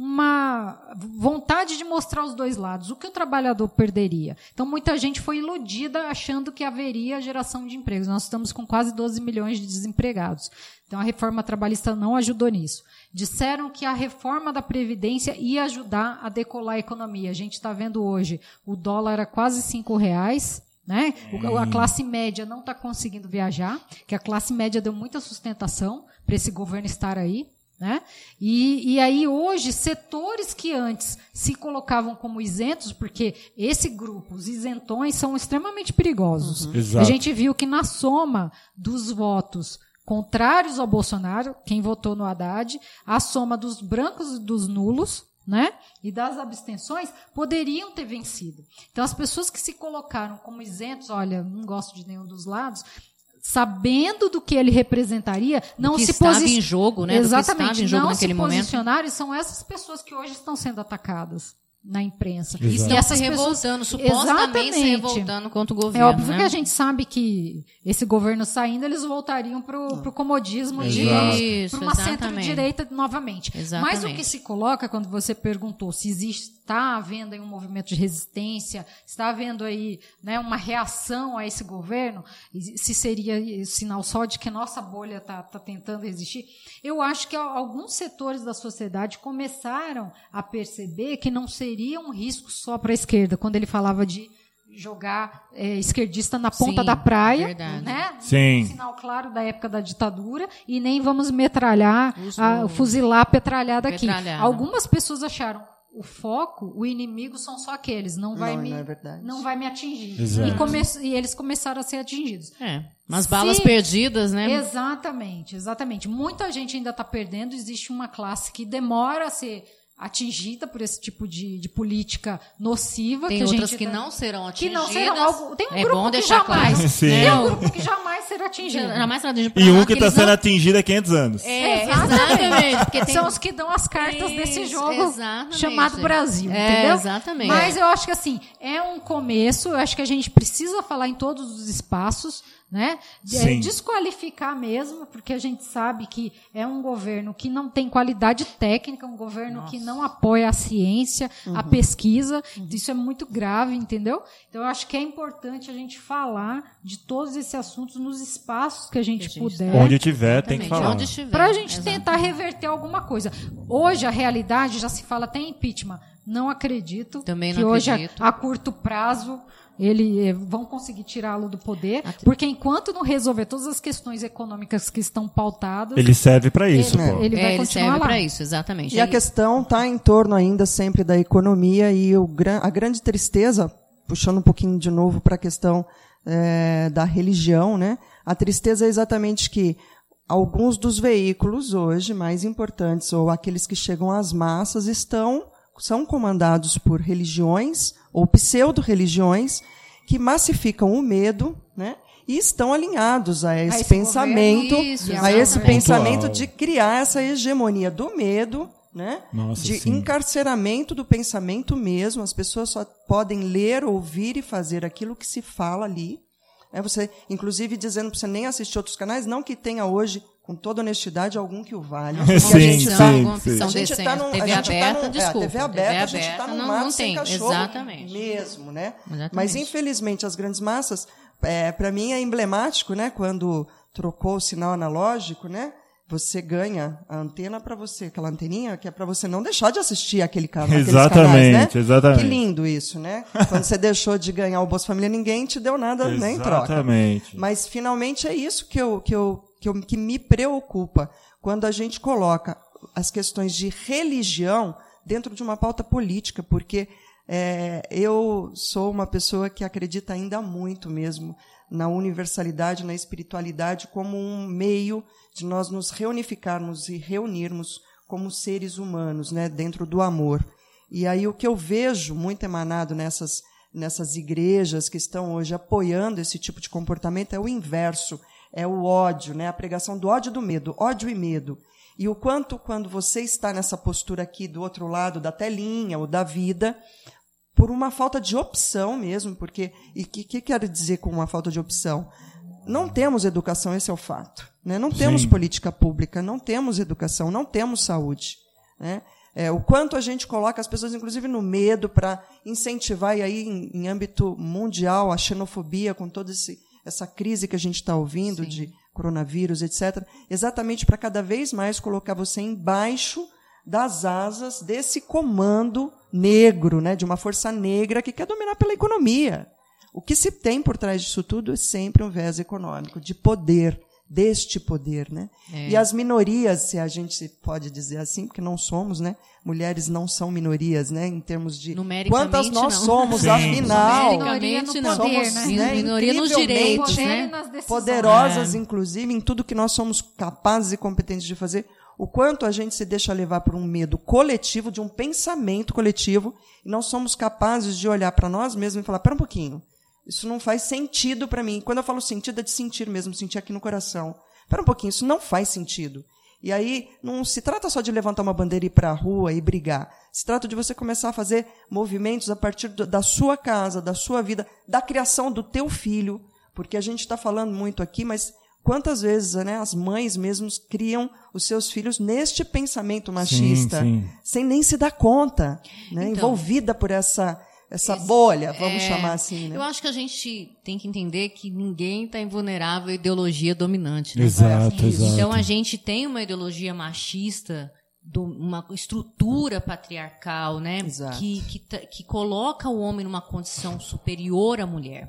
uma vontade de mostrar os dois lados, o que o trabalhador perderia. Então, muita gente foi iludida achando que haveria geração de empregos. Nós estamos com quase doze milhões de desempregados. Então, a reforma trabalhista não ajudou nisso. Disseram que a reforma da Previdência ia ajudar a decolar a economia. A gente está vendo hoje o dólar a quase cinco reais, né? O, a classe média não está conseguindo viajar, que a classe média deu muita sustentação para esse governo estar aí. Né? E, e aí hoje, setores que antes se colocavam como isentos, porque esse grupo, os isentões, são extremamente perigosos. Uhum. Exato. A gente viu que na soma dos votos contrários ao Bolsonaro, quem votou no Haddad, a soma dos brancos e dos nulos, né, e das abstenções, poderiam ter vencido. Então, as pessoas que se colocaram como isentos, olha, não gosto de nenhum dos lados, sabendo do que ele representaria, não do que se estava posi... em jogo, né? Exatamente, do que estava em jogo não naquele se momento. posicionaram, e são essas pessoas que hoje estão sendo atacadas na imprensa. Exato. E Estão essas se pessoas- revoltando, supostamente se Exatamente. revoltando contra o governo. É óbvio né? que a gente sabe que esse governo saindo, eles voltariam para o comodismo de Isso, para uma exatamente. centro-direita novamente. Exatamente. Mas o que se coloca, quando você perguntou se existe, está havendo aí um movimento de resistência, está havendo aí, né, uma reação a esse governo, e se seria sinal só de que nossa bolha está tá tentando resistir, eu acho que alguns setores da sociedade começaram a perceber que não seria um risco só para a esquerda, quando ele falava de jogar é, esquerdista na ponta Sim, da praia, verdade. né? Sim. Um sinal claro da época da ditadura, e nem vamos metralhar, Os- a, fuzilar a petralhada aqui. Petralhada. Algumas pessoas acharam o foco, o inimigo são só aqueles, não vai Não, me não é verdade. não vai me atingir. Exato. E, come, e eles começaram a ser atingidos. É, umas Se- balas perdidas, né? Exatamente, exatamente. Muita gente ainda está perdendo, existe uma classe que demora a ser atingida por esse tipo de, de política nociva. Tem que a outras gente que tá- não serão que atingidas. não serão algo. Tem um é grupo bom que deixar jamais. claro. Sim. Tem um Não, grupo que jamais será atingido. jamais será atingido. E um que Aqueles está sendo não- atingido há quinhentos anos. É, Exatamente. exatamente. Porque tem... São os que dão as cartas desse Isso, jogo exatamente. chamado Brasil, É, entendeu? exatamente. Mas eu acho que assim, é um começo, eu acho que a gente precisa falar em todos os espaços, né? De- Sim. desqualificar mesmo, porque a gente sabe que é um governo que não tem qualidade técnica, um governo que não apoia a ciência, a pesquisa. Isso é muito grave, entendeu? Então eu acho que é importante a gente falar de todos esses assuntos nos espaços que a gente, Que a gente puder. Onde tiver, tem que Exatamente, falar. onde estiver. Para a gente Exato. tentar reverter alguma coisa. Hoje, a realidade, já se fala até em impeachment. Não acredito Também que não hoje, acredito. a, a curto prazo, ele, vão conseguir tirá-lo do poder, porque enquanto não resolver todas as questões econômicas que estão pautadas... Ele serve para isso, ele, pô. ele vai É, ele continuar serve lá. para isso, exatamente. E a Ele- questão está em torno ainda sempre da economia e o, gran- a grande tristeza, puxando um pouquinho de novo para a questão é, da religião, né? A tristeza é exatamente que alguns dos veículos hoje mais importantes, ou aqueles que chegam às massas, estão, são comandados por religiões ou pseudo-religiões que massificam o medo, né? E estão alinhados a esse, esse pensamento, governo. Isso, a esse exatamente. pensamento Pontual. de criar essa hegemonia do medo, né? Nossa, de sim. encarceramento do pensamento mesmo. As pessoas só podem ler, ouvir e fazer aquilo que se fala ali. É você, inclusive, dizendo para você nem assistir outros canais, não que tenha hoje, com toda honestidade, algum que o valha. Porque Sim, a gente sim, tá, alguma sim. opção a gente decente. tá num, T V a gente aberta, tá num, desculpa. É, T V aberta, a gente aberta, está num não, mato não sem tem, cachorro exatamente. mesmo, né? Exatamente. Mas, infelizmente, as grandes massas, é, para mim é emblemático, né? Quando trocou o sinal analógico, né? Você ganha a antena para você, aquela anteninha que é para você não deixar de assistir aquele canal, Exatamente, canais, né? exatamente. Que lindo isso, né? Quando você deixou de ganhar o Bolsa Família, ninguém te deu nada nem em troca. Exatamente. Mas finalmente é isso que eu, que eu, que eu que me preocupa quando a gente coloca as questões de religião dentro de uma pauta política, porque é, eu sou uma pessoa que acredita ainda muito mesmo na universalidade, na espiritualidade como um meio de nós nos reunificarmos e reunirmos como seres humanos, né, dentro do amor. E aí o que eu vejo muito emanado nessas, nessas igrejas que estão hoje apoiando esse tipo de comportamento é o inverso, é o ódio, né, a pregação do ódio e do medo, ódio e medo. E o quanto, quando você está nessa postura aqui do outro lado da telinha ou da vida, por uma falta de opção mesmo, porque, e o que, que quero dizer com uma falta de opção? Não temos educação, esse é o fato. Né? Não temos Sim. política pública, não temos educação, não temos saúde. Né? É, o quanto a gente coloca as pessoas, inclusive, no medo para incentivar, e aí, em, em âmbito mundial, a xenofobia, com toda esse, essa crise que a gente está ouvindo, Sim. de coronavírus, etcétera, exatamente para cada vez mais colocar você embaixo das asas desse comando negro, né, de uma força negra que quer dominar pela economia. O que se tem por trás disso tudo é sempre um viés econômico, de poder, deste poder, né? É. E as minorias, se a gente pode dizer assim, porque não somos, né? Mulheres não são minorias, né? Em termos de Numericamente, quantas nós não. somos, Sim. afinal. Numericamente, Minoria no não. poder, Somos, né? né, Minoria nos incrivelmente direitos, Poder né? nas decisões. poderosas, É. inclusive, em tudo que nós somos capazes e competentes de fazer, o quanto a gente se deixa levar por um medo coletivo, de um pensamento coletivo, e não somos capazes de olhar para nós mesmos e falar, pera um pouquinho, isso não faz sentido para mim. Quando eu falo sentido, é de sentir mesmo, sentir aqui no coração. Pera um pouquinho, isso não faz sentido. E aí, não se trata só de levantar uma bandeira e ir para a rua e brigar. Se trata de você começar a fazer movimentos a partir do, da sua casa, da sua vida, da criação do teu filho. Porque a gente está falando muito aqui, mas quantas vezes, né, as mães mesmos criam os seus filhos neste pensamento machista, Sim, sim. sem nem se dar conta, né, Então, envolvida por essa, essa esse- bolha, vamos é, chamar assim. Né? Eu acho que a gente tem que entender que ninguém está invulnerável à ideologia dominante. Né? Exato, É, exato. Então a gente tem uma ideologia machista, do- uma estrutura patriarcal, né? Exato. Que, que, ta- que coloca o homem numa condição superior à mulher.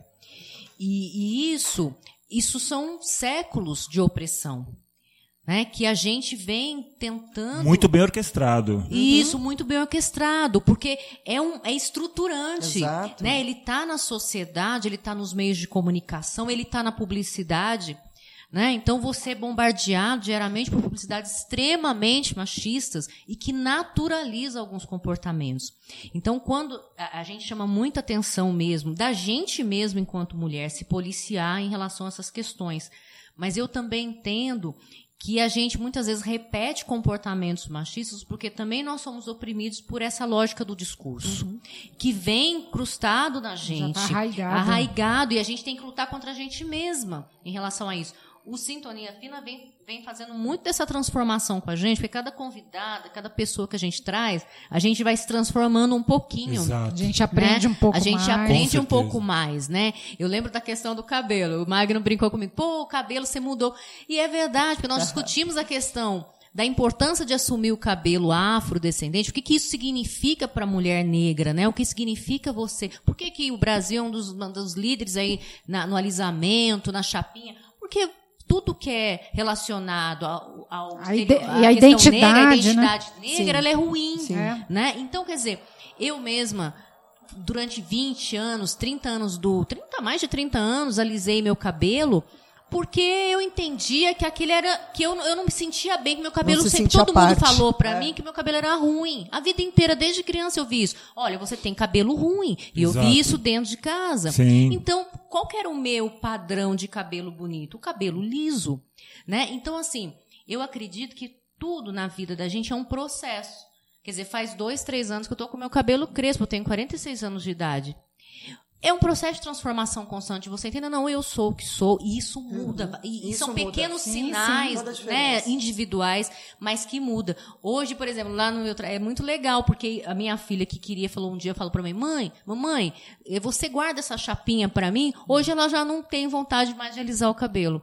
E, e isso, isso são séculos de opressão, né? Que a gente vem tentando. Muito bem orquestrado. Isso, muito bem orquestrado, porque é, um, é estruturante. Exato. Né? Ele está na sociedade, ele está nos meios de comunicação, ele está na publicidade. Né? Então, você é bombardeado diariamente por publicidades extremamente machistas e que naturaliza alguns comportamentos. Então, quando a, a gente chama muita atenção mesmo, da gente mesmo, enquanto mulher, se policiar em relação a essas questões. Mas eu também entendo que a gente muitas vezes repete comportamentos machistas porque também nós somos oprimidos por essa lógica do discurso, Uhum. que vem incrustado na gente, tá arraigado. arraigado, e a gente tem que lutar contra a gente mesma em relação a isso. O Sintonia Fina vem, vem fazendo muito dessa transformação com a gente, porque cada convidada, cada pessoa que a gente traz, a gente vai se transformando um pouquinho. A Exato. gente aprende né? um pouco A gente mais. aprende Com um pouco certeza. mais, né? Eu lembro da questão do cabelo. O Magno brincou comigo. Pô, o cabelo você mudou. E é verdade, porque nós discutimos a questão da importância de assumir o cabelo afrodescendente, o que, que isso significa para a mulher negra, né? O que significa você? Por que, que o Brasil é um dos, um dos líderes aí na, no alisamento, na chapinha? Porque tudo que é relacionado ao, ao a, ide a, a identidade, negra, a identidade né? negra, ela é ruim, Sim. né? Então, quer dizer, eu mesma, durante vinte anos, trinta anos do, trinta, mais de trinta anos, alisei meu cabelo, porque eu entendia que aquele era, que eu, eu não me sentia bem com meu cabelo, se sempre sentia todo mundo parte. falou pra É. mim que meu cabelo era ruim. A vida inteira, desde criança eu vi isso. Olha, você tem cabelo ruim. E Exato. eu vi isso dentro de casa. Sim. Então, qual que era o meu padrão de cabelo bonito? O cabelo liso, né? Então, assim, eu acredito que tudo na vida da gente é um processo. Quer dizer, faz dois, três anos que eu tô com meu cabelo crespo, eu tenho quarenta e seis anos de idade. É um processo de transformação constante. Você entende? Não, eu sou o que sou. E isso muda. E, e Isso são muda. pequenos Sim, sinais, sim, toda a né, diferença. individuais, mas que muda. Hoje, por exemplo, lá no meu tra... é muito legal, porque a minha filha que queria, falou um dia, falou pra mim, mãe, mamãe, você guarda essa chapinha pra mim? Hoje ela já não tem vontade mais de alisar o cabelo.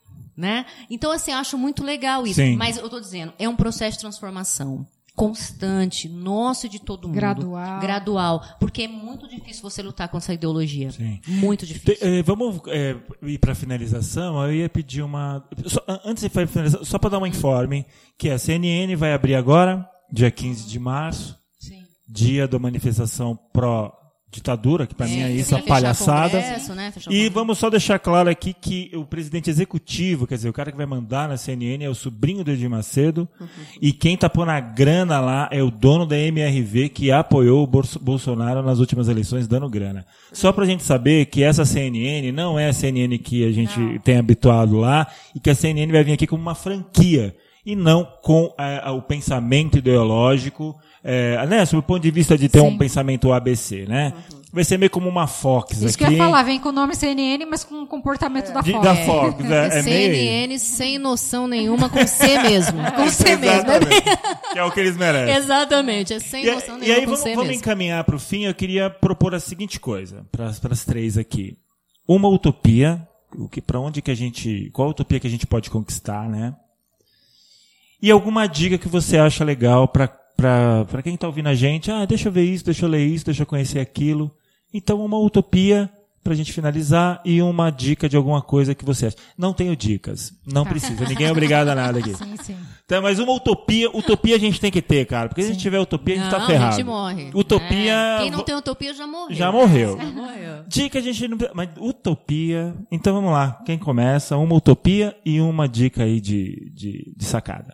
Né? Então, assim, eu acho muito legal isso. Sim. Mas eu tô dizendo, é um processo de transformação constante, nosso e de todo mundo. Gradual. Gradual. Porque é muito difícil você lutar contra essa ideologia. Sim. Muito difícil. Te- eh, vamos eh, ir para a finalização. Eu ia pedir uma. Só, an- antes de finalizar, só para dar um informe, que a C N N vai abrir agora, dia quinze de março, Sim. dia da manifestação pró-ditadura, que para mim é isso, sim, a fechar palhaçada. Congresso, né? Fechar E Congresso. vamos só deixar claro aqui que o presidente executivo, quer dizer, o cara que vai mandar na C N N é o sobrinho do Edir Macedo, Uhum. e quem tá pondo a grana lá é o dono da M R V, que apoiou o Bolso- Bolsonaro nas últimas eleições, dando grana. Só pra gente saber que essa C N N não é a C N N que a gente Não. tem habituado lá, e que a C N N vai vir aqui como uma franquia, e não com eh, o pensamento ideológico, eh, né, sob o ponto de vista de ter Sim. um pensamento A B C, né? Vai ser meio como uma Fox Isso aqui. que eu ia falar, vem com o nome C N N, mas com o comportamento da De- Fox. da Fox, é, é C meio... N N sem noção nenhuma, com C mesmo. Com C mesmo. Exatamente. Que é o que eles merecem. Exatamente, é sem E, noção e nenhuma, aí com vamos, C vamos mesmo. encaminhar para o fim. Eu queria propor a seguinte coisa para as três aqui: uma utopia, o que para onde que a gente, qual utopia que a gente pode conquistar, né? E alguma dica que você acha legal para para quem está ouvindo a gente. Ah, deixa eu ver isso, deixa eu ler isso, deixa eu conhecer aquilo. Então, uma utopia para a gente finalizar e uma dica de alguma coisa que você acha. Não tenho dicas, não precisa. Ninguém é obrigado a nada aqui. Sim, sim. Então, mas uma utopia, utopia a gente tem que ter, cara. Porque se a gente tiver utopia, a gente Não, tá ferrado. a gente morre. Utopia. É. Quem não tem utopia já morreu. Já morreu. Já morreu. Dica a gente não. Mas utopia. Então vamos lá. Quem começa? Uma utopia e uma dica aí de, de, de sacada.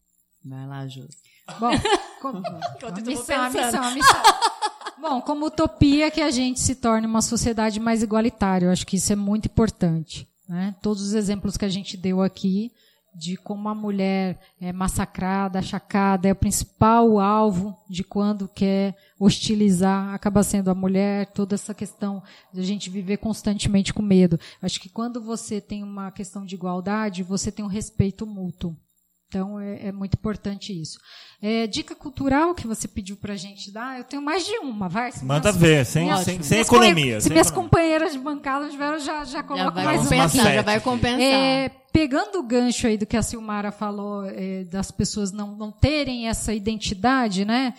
Vai lá, Ju. Bom, como, Enquanto a eu tô missão, a pensando. missão, a missão. Bom, como utopia que a gente se torne uma sociedade mais igualitária. Eu acho que isso é muito importante, né? Todos os exemplos que a gente deu aqui de como a mulher é massacrada, achacada, é o principal alvo de quando quer hostilizar, acaba sendo a mulher, toda essa questão de a gente viver constantemente com medo. Acho que quando você tem uma questão de igualdade, você tem um respeito mútuo. Então, é, é muito importante isso. É, dica cultural que você pediu pra gente dar, eu tenho mais de uma, vai. Manda Minhas- ver, sem, minhas- sem, sem minhas economia. Se sem minhas economia. companheiras de bancada tiveram, já, já Já coloco vai mais uma compensar, aqui. compensar, já sete. vai compensar. É, pegando o gancho aí do que a Silmara falou, é, das pessoas não, não terem essa identidade, né,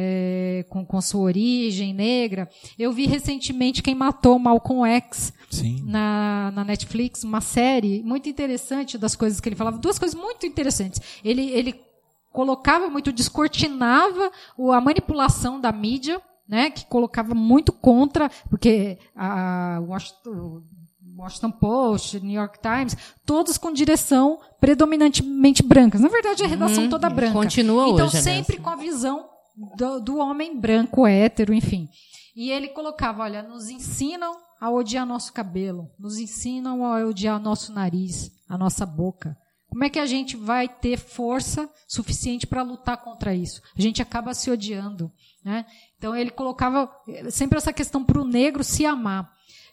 é, com, com sua origem negra, eu vi recentemente Quem Matou Malcolm X Sim. na, na Netflix, uma série muito interessante das coisas que ele falava, duas coisas muito interessantes. Ele, ele colocava muito, descortinava o, a manipulação da mídia, né, que colocava muito contra, porque a Washington, Washington Post, New York Times, todos com direção predominantemente brancas. Na verdade, a redação Uhum, toda branca. continua então, hoje, aliás. sempre com a visão do, do homem branco, hétero, enfim. E ele colocava, olha, nos ensinam a odiar nosso cabelo, nos ensinam a odiar nosso nariz, a nossa boca. Como é que a gente vai ter força suficiente para lutar contra isso? A gente acaba se odiando, né? Então, ele colocava sempre essa questão para o negro se amar.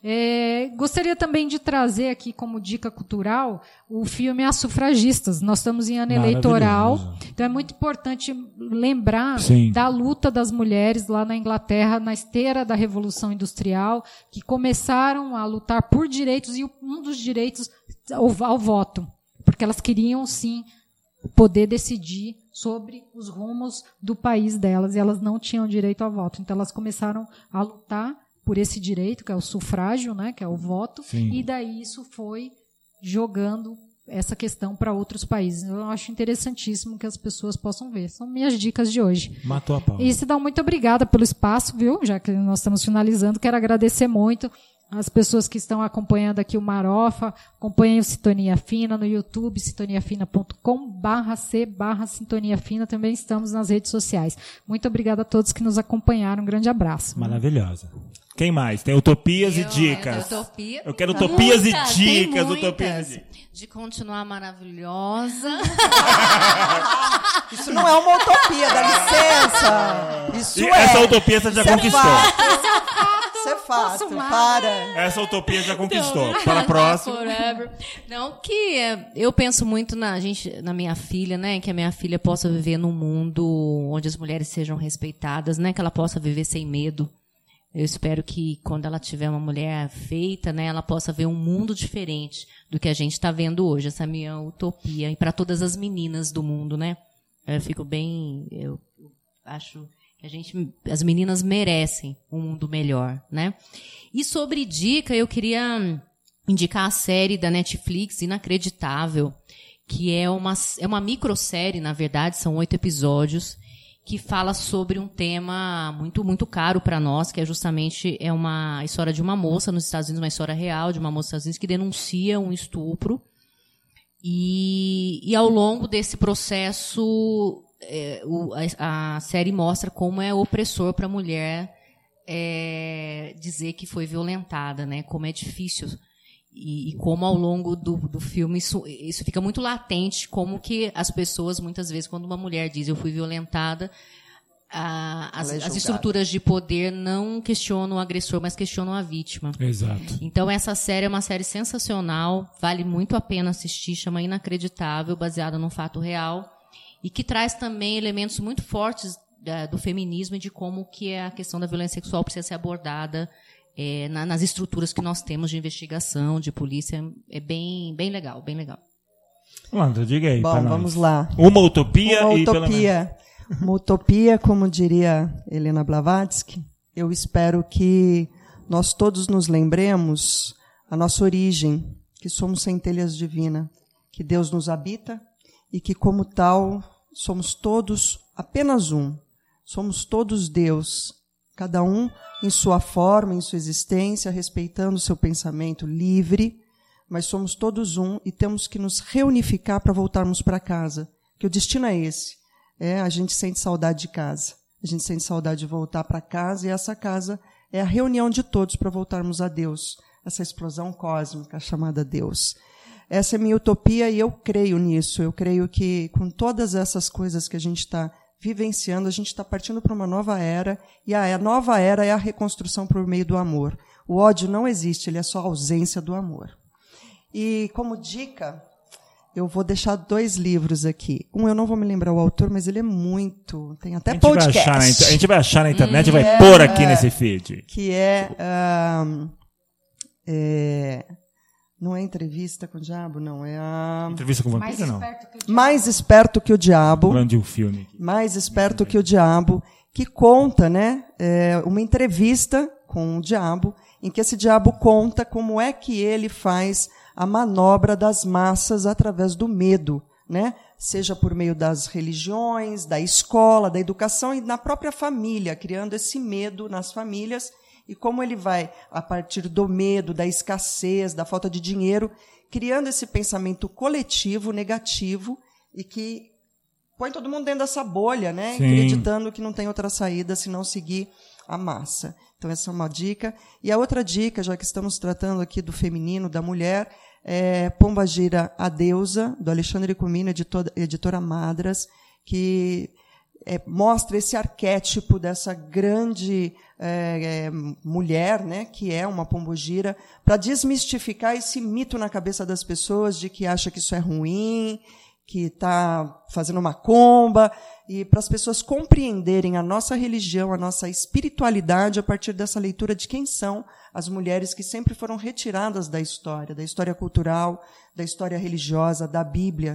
É, gostaria também de trazer aqui como dica cultural o filme As Sufragistas. Nós estamos em ano eleitoral, então é muito importante lembrar Sim. da luta das mulheres lá na Inglaterra, na esteira da Revolução Industrial, que começaram a lutar por direitos, e um dos direitos ao, ao voto, porque elas queriam, sim, poder decidir sobre os rumos do país delas, e elas não tinham direito ao voto. Então, elas começaram a lutar por esse direito, que é o sufrágio, né, que é o voto, Sim. e daí isso foi jogando essa questão para outros países. Eu acho interessantíssimo que as pessoas possam ver. São minhas dicas de hoje. Matou a pau. E Sidão, muito obrigada pelo espaço, viu? Já que nós estamos finalizando, quero agradecer muito as pessoas que estão acompanhando aqui o Marofa. Acompanhem o Sintonia Fina no YouTube, sintoniafina ponto com barra c barra Sintonia Fina. Também estamos nas redes sociais. Muito obrigada a todos que nos acompanharam. Um grande abraço. Maravilhosa. Quem mais? Tem utopias eu, e dicas. Eu, utopia, eu quero utopias muitas, e dicas. muitas, Utopias e dicas. De continuar maravilhosa. Isso não é uma utopia, dá licença. Isso E é. essa utopia você já Isso conquistou. É fato. Isso é fato. Para. Essa utopia já conquistou. Então, Para a próxima. Forever. Não, que é, eu penso muito na gente, na minha filha, né? Que a minha filha possa viver num mundo onde as mulheres sejam respeitadas, né? Que ela possa viver sem medo. Eu espero que quando ela tiver uma mulher feita, né, ela possa ver um mundo diferente do que a gente está vendo hoje. Essa é a minha utopia. E para todas as meninas do mundo, né? Eu fico bem... Eu acho que a gente, as meninas merecem um mundo melhor, né? E sobre dica, eu queria indicar a série da Netflix, Inacreditável, que é uma, é uma microsérie, na verdade, são oito episódios, que fala sobre um tema muito, muito caro para nós, que é justamente é uma história de uma moça nos Estados Unidos, uma história real de uma moça nos Estados Unidos que denuncia um estupro. E, e ao longo desse processo, é, o, a, a série mostra como é opressor para a mulher é, dizer que foi violentada, né? Como é difícil. E, e como ao longo do, do filme isso, isso fica muito latente, como que as pessoas, muitas vezes, quando uma mulher diz eu fui violentada, a, as, é as estruturas de poder não questionam o agressor, mas questionam a vítima. Exato. Então essa série é uma série sensacional, vale muito a pena assistir, chama Inacreditável, baseada num fato real, e que traz também elementos muito fortes da, do feminismo e de como que a questão da violência sexual precisa ser abordada É, na, nas estruturas que nós temos de investigação, de polícia. É bem, bem legal, bem legal. Wanda, diga aí. Bom, vamos lá. Uma utopia Uma e utopia. Uma utopia, como diria Helena Blavatsky, eu espero que nós todos nos lembremos a nossa origem, que somos centelhas divinas, que Deus nos habita e que, como tal, somos todos apenas um. Somos todos Deus, cada um em sua forma, em sua existência, respeitando o seu pensamento livre, mas somos todos um e temos que nos reunificar para voltarmos para casa, que o destino é esse. É, a gente sente saudade de casa, a gente sente saudade de voltar para casa, e essa casa é a reunião de todos para voltarmos a Deus, essa explosão cósmica chamada Deus. Essa é a minha utopia e eu creio nisso, eu creio que com todas essas coisas que a gente está vivenciando, a gente está partindo para uma nova era, e a nova era é a reconstrução por meio do amor. O ódio não existe, ele é só a ausência do amor. E como dica, eu vou deixar dois livros aqui. Um eu não vou me lembrar o autor, mas ele é muito... Tem até a podcast. Vai achar na, a gente vai achar na internet e hum, vai é, pôr aqui é, nesse feed. Que é, um, é... Não é Entrevista com o Diabo, não. É a... Entrevista com o Vampiro, Mais não? esperto que o diabo. Mais Esperto que o Diabo. Falando de um filme. Mais Esperto que o Diabo, que conta, né, é, uma entrevista com o diabo, em que esse diabo conta como é que ele faz a manobra das massas através do medo, né? Seja por meio das religiões, da escola, da educação e na própria família, criando esse medo nas famílias, e como ele vai, a partir do medo, da escassez, da falta de dinheiro, criando esse pensamento coletivo, negativo, e que põe todo mundo dentro dessa bolha, né? Sim. Acreditando que não tem outra saída se não seguir a massa. Então, essa é uma dica. E a outra dica, já que estamos tratando aqui do feminino, da mulher, é Pombagira, a Deusa, do Alexandre Comino, editor, editora Madras, que é, mostra esse arquétipo dessa grande é, é, mulher, né, que é uma pombogira, para desmistificar esse mito na cabeça das pessoas de que acha que isso é ruim, que está fazendo macumba, e para as pessoas compreenderem a nossa religião, a nossa espiritualidade a partir dessa leitura de quem são as mulheres que sempre foram retiradas da história, da história cultural, da história religiosa, da Bíblia.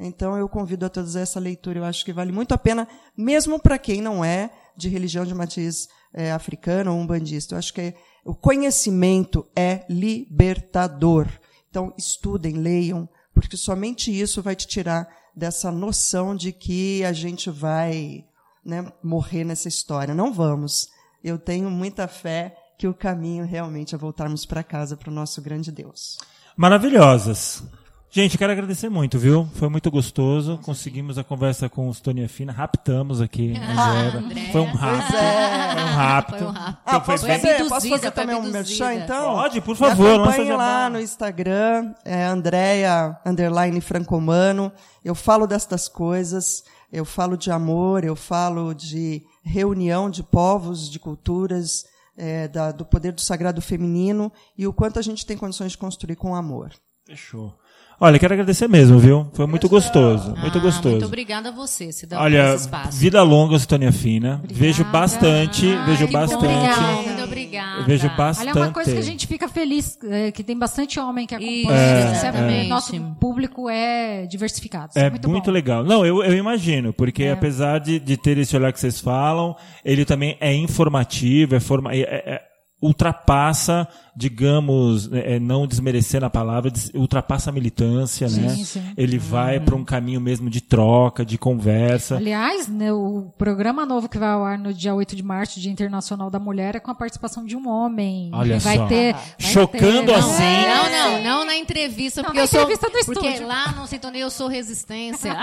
Então, eu convido a todos a essa leitura. Eu acho que vale muito a pena, mesmo para quem não é de religião de matriz é, africana ou umbandista. Eu acho que é, o conhecimento é libertador. Então, estudem, leiam, porque somente isso vai te tirar dessa noção de que a gente vai, né, morrer nessa história. Não vamos. Eu tenho muita fé que o caminho realmente é voltarmos para casa, para o nosso grande Deus. Maravilhosas. Gente, quero agradecer muito, viu? Foi muito gostoso. Conseguimos a conversa com o Tônia Fina. Raptamos aqui. Ah, foi um rapto. é. Foi um rapto. Foi um rapto. Ah, Então, foi posso bem- fazer, Foi posso fazer abduzida, também foi um merchan, abduzida. então? Pode, por Me favor. lança acompanhe jabá. lá no Instagram, é Andrea, underline Francomano. Eu falo destas coisas, eu falo de amor, eu falo de reunião de povos, de culturas, é, da, do poder do sagrado feminino e o quanto a gente tem condições de construir com amor. Fechou. Olha, quero agradecer mesmo, viu? Foi muito gostoso. Muito Ah, gostoso. Muito obrigada a você, Cidão, por Olha, esse espaço. vida longa, Tônia Fina. Obrigada. Vejo bastante, Ai, vejo que bastante. bom, muito obrigada. Eu vejo bastante. Olha, é uma coisa que a gente fica feliz, é, que tem bastante homem que acompanha. Isso, É, exatamente. Nosso público é diversificado. Isso É muito, muito, bom. legal. Não, eu, eu imagino, porque É. apesar de, de ter esse olhar que vocês falam, ele também é informativo, é forma, é- é- é- ultrapassa, digamos, é, não desmerecendo a palavra, des- ultrapassa a militância, Sim, né? sim. Ele vai para um caminho mesmo de troca, de conversa. Aliás, né, o programa novo que vai ao ar no dia oito de março, Dia Internacional da Mulher, é com a participação de um homem. Olha vai só. ter, vai Chocando ter- assim. Não, não, não na entrevista, Não, porque na eu sou. entrevista no porque estúdio. lá no Sintonia eu sou resistência.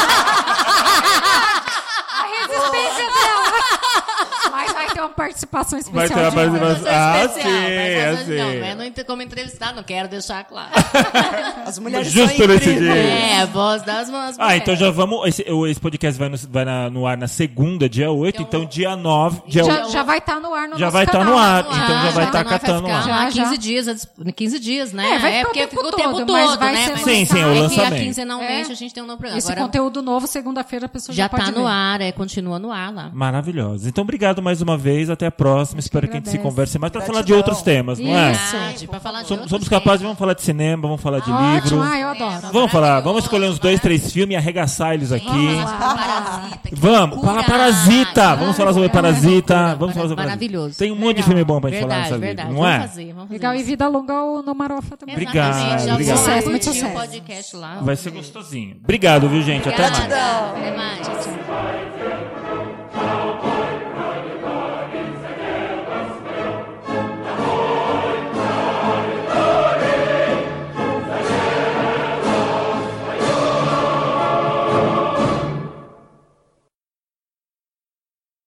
A resistência dela. Mas vai ter uma participação especial. Vai ter uma de participação- mulher. Eu sou Ah, especial, sim, mas assim. não, não é no inter- como entrevistado, não quero deixar claro. As mulheres Justo são nesse incríveis. dia. É, voz das mãos. Ah, então já vamos. Esse, o- esse podcast vai, no, vai na- no ar na segunda, dia oito, então dia nove. Dia Já, já vai estar no ar no Já nosso vai tá canal. no ar, No então já ar, vai estar no ar, catando vai lá. ficar lá Já, quinze já. dias, a dis- quinze dias, né? É, vai ficar o porque tempo fica o tempo todo, todo, mas vai né? ser Mas Sim, sim, o é que lançamento. a quinzenalmente É. a gente tem um novo programa. Esse Agora conteúdo novo, segunda-feira, a pessoa já, já pode tá no ver. ar, é, continua no ar lá. Maravilhosa. Então, obrigado mais uma vez. Até a próxima. Espero que a gente se agradece. converse mais para falar de Gratidão. outros temas, não é? Isso. Verdade, pra falar de Somos, outros somos capazes, temas. vamos falar de cinema, vamos falar de Ótimo, livro. ah, eu adoro. Vamos falar, vamos escolher uns dois, três filmes e arregaçar eles aqui. Vamos falar sobre Parasita, que Vamos, loucura. fala Parasita. Vamos falar sobre Loucura, Parasita. loucura, Vamos falar sobre Maravilhoso. Parasita. Tem um monte de Legal. filme bom pra gente falar Verdade, nessa vida, verdade. não Vamos é? fazer, vamos fazer Legal, e isso. vida longa ao- no Marofa também. Obrigado, Exatamente, já obrigado. vou Sucesso, muito curtir o sucesso. podcast lá. Vai ser gostosinho. Obrigado, viu, gente? Até mais. Obrigada. Até mais.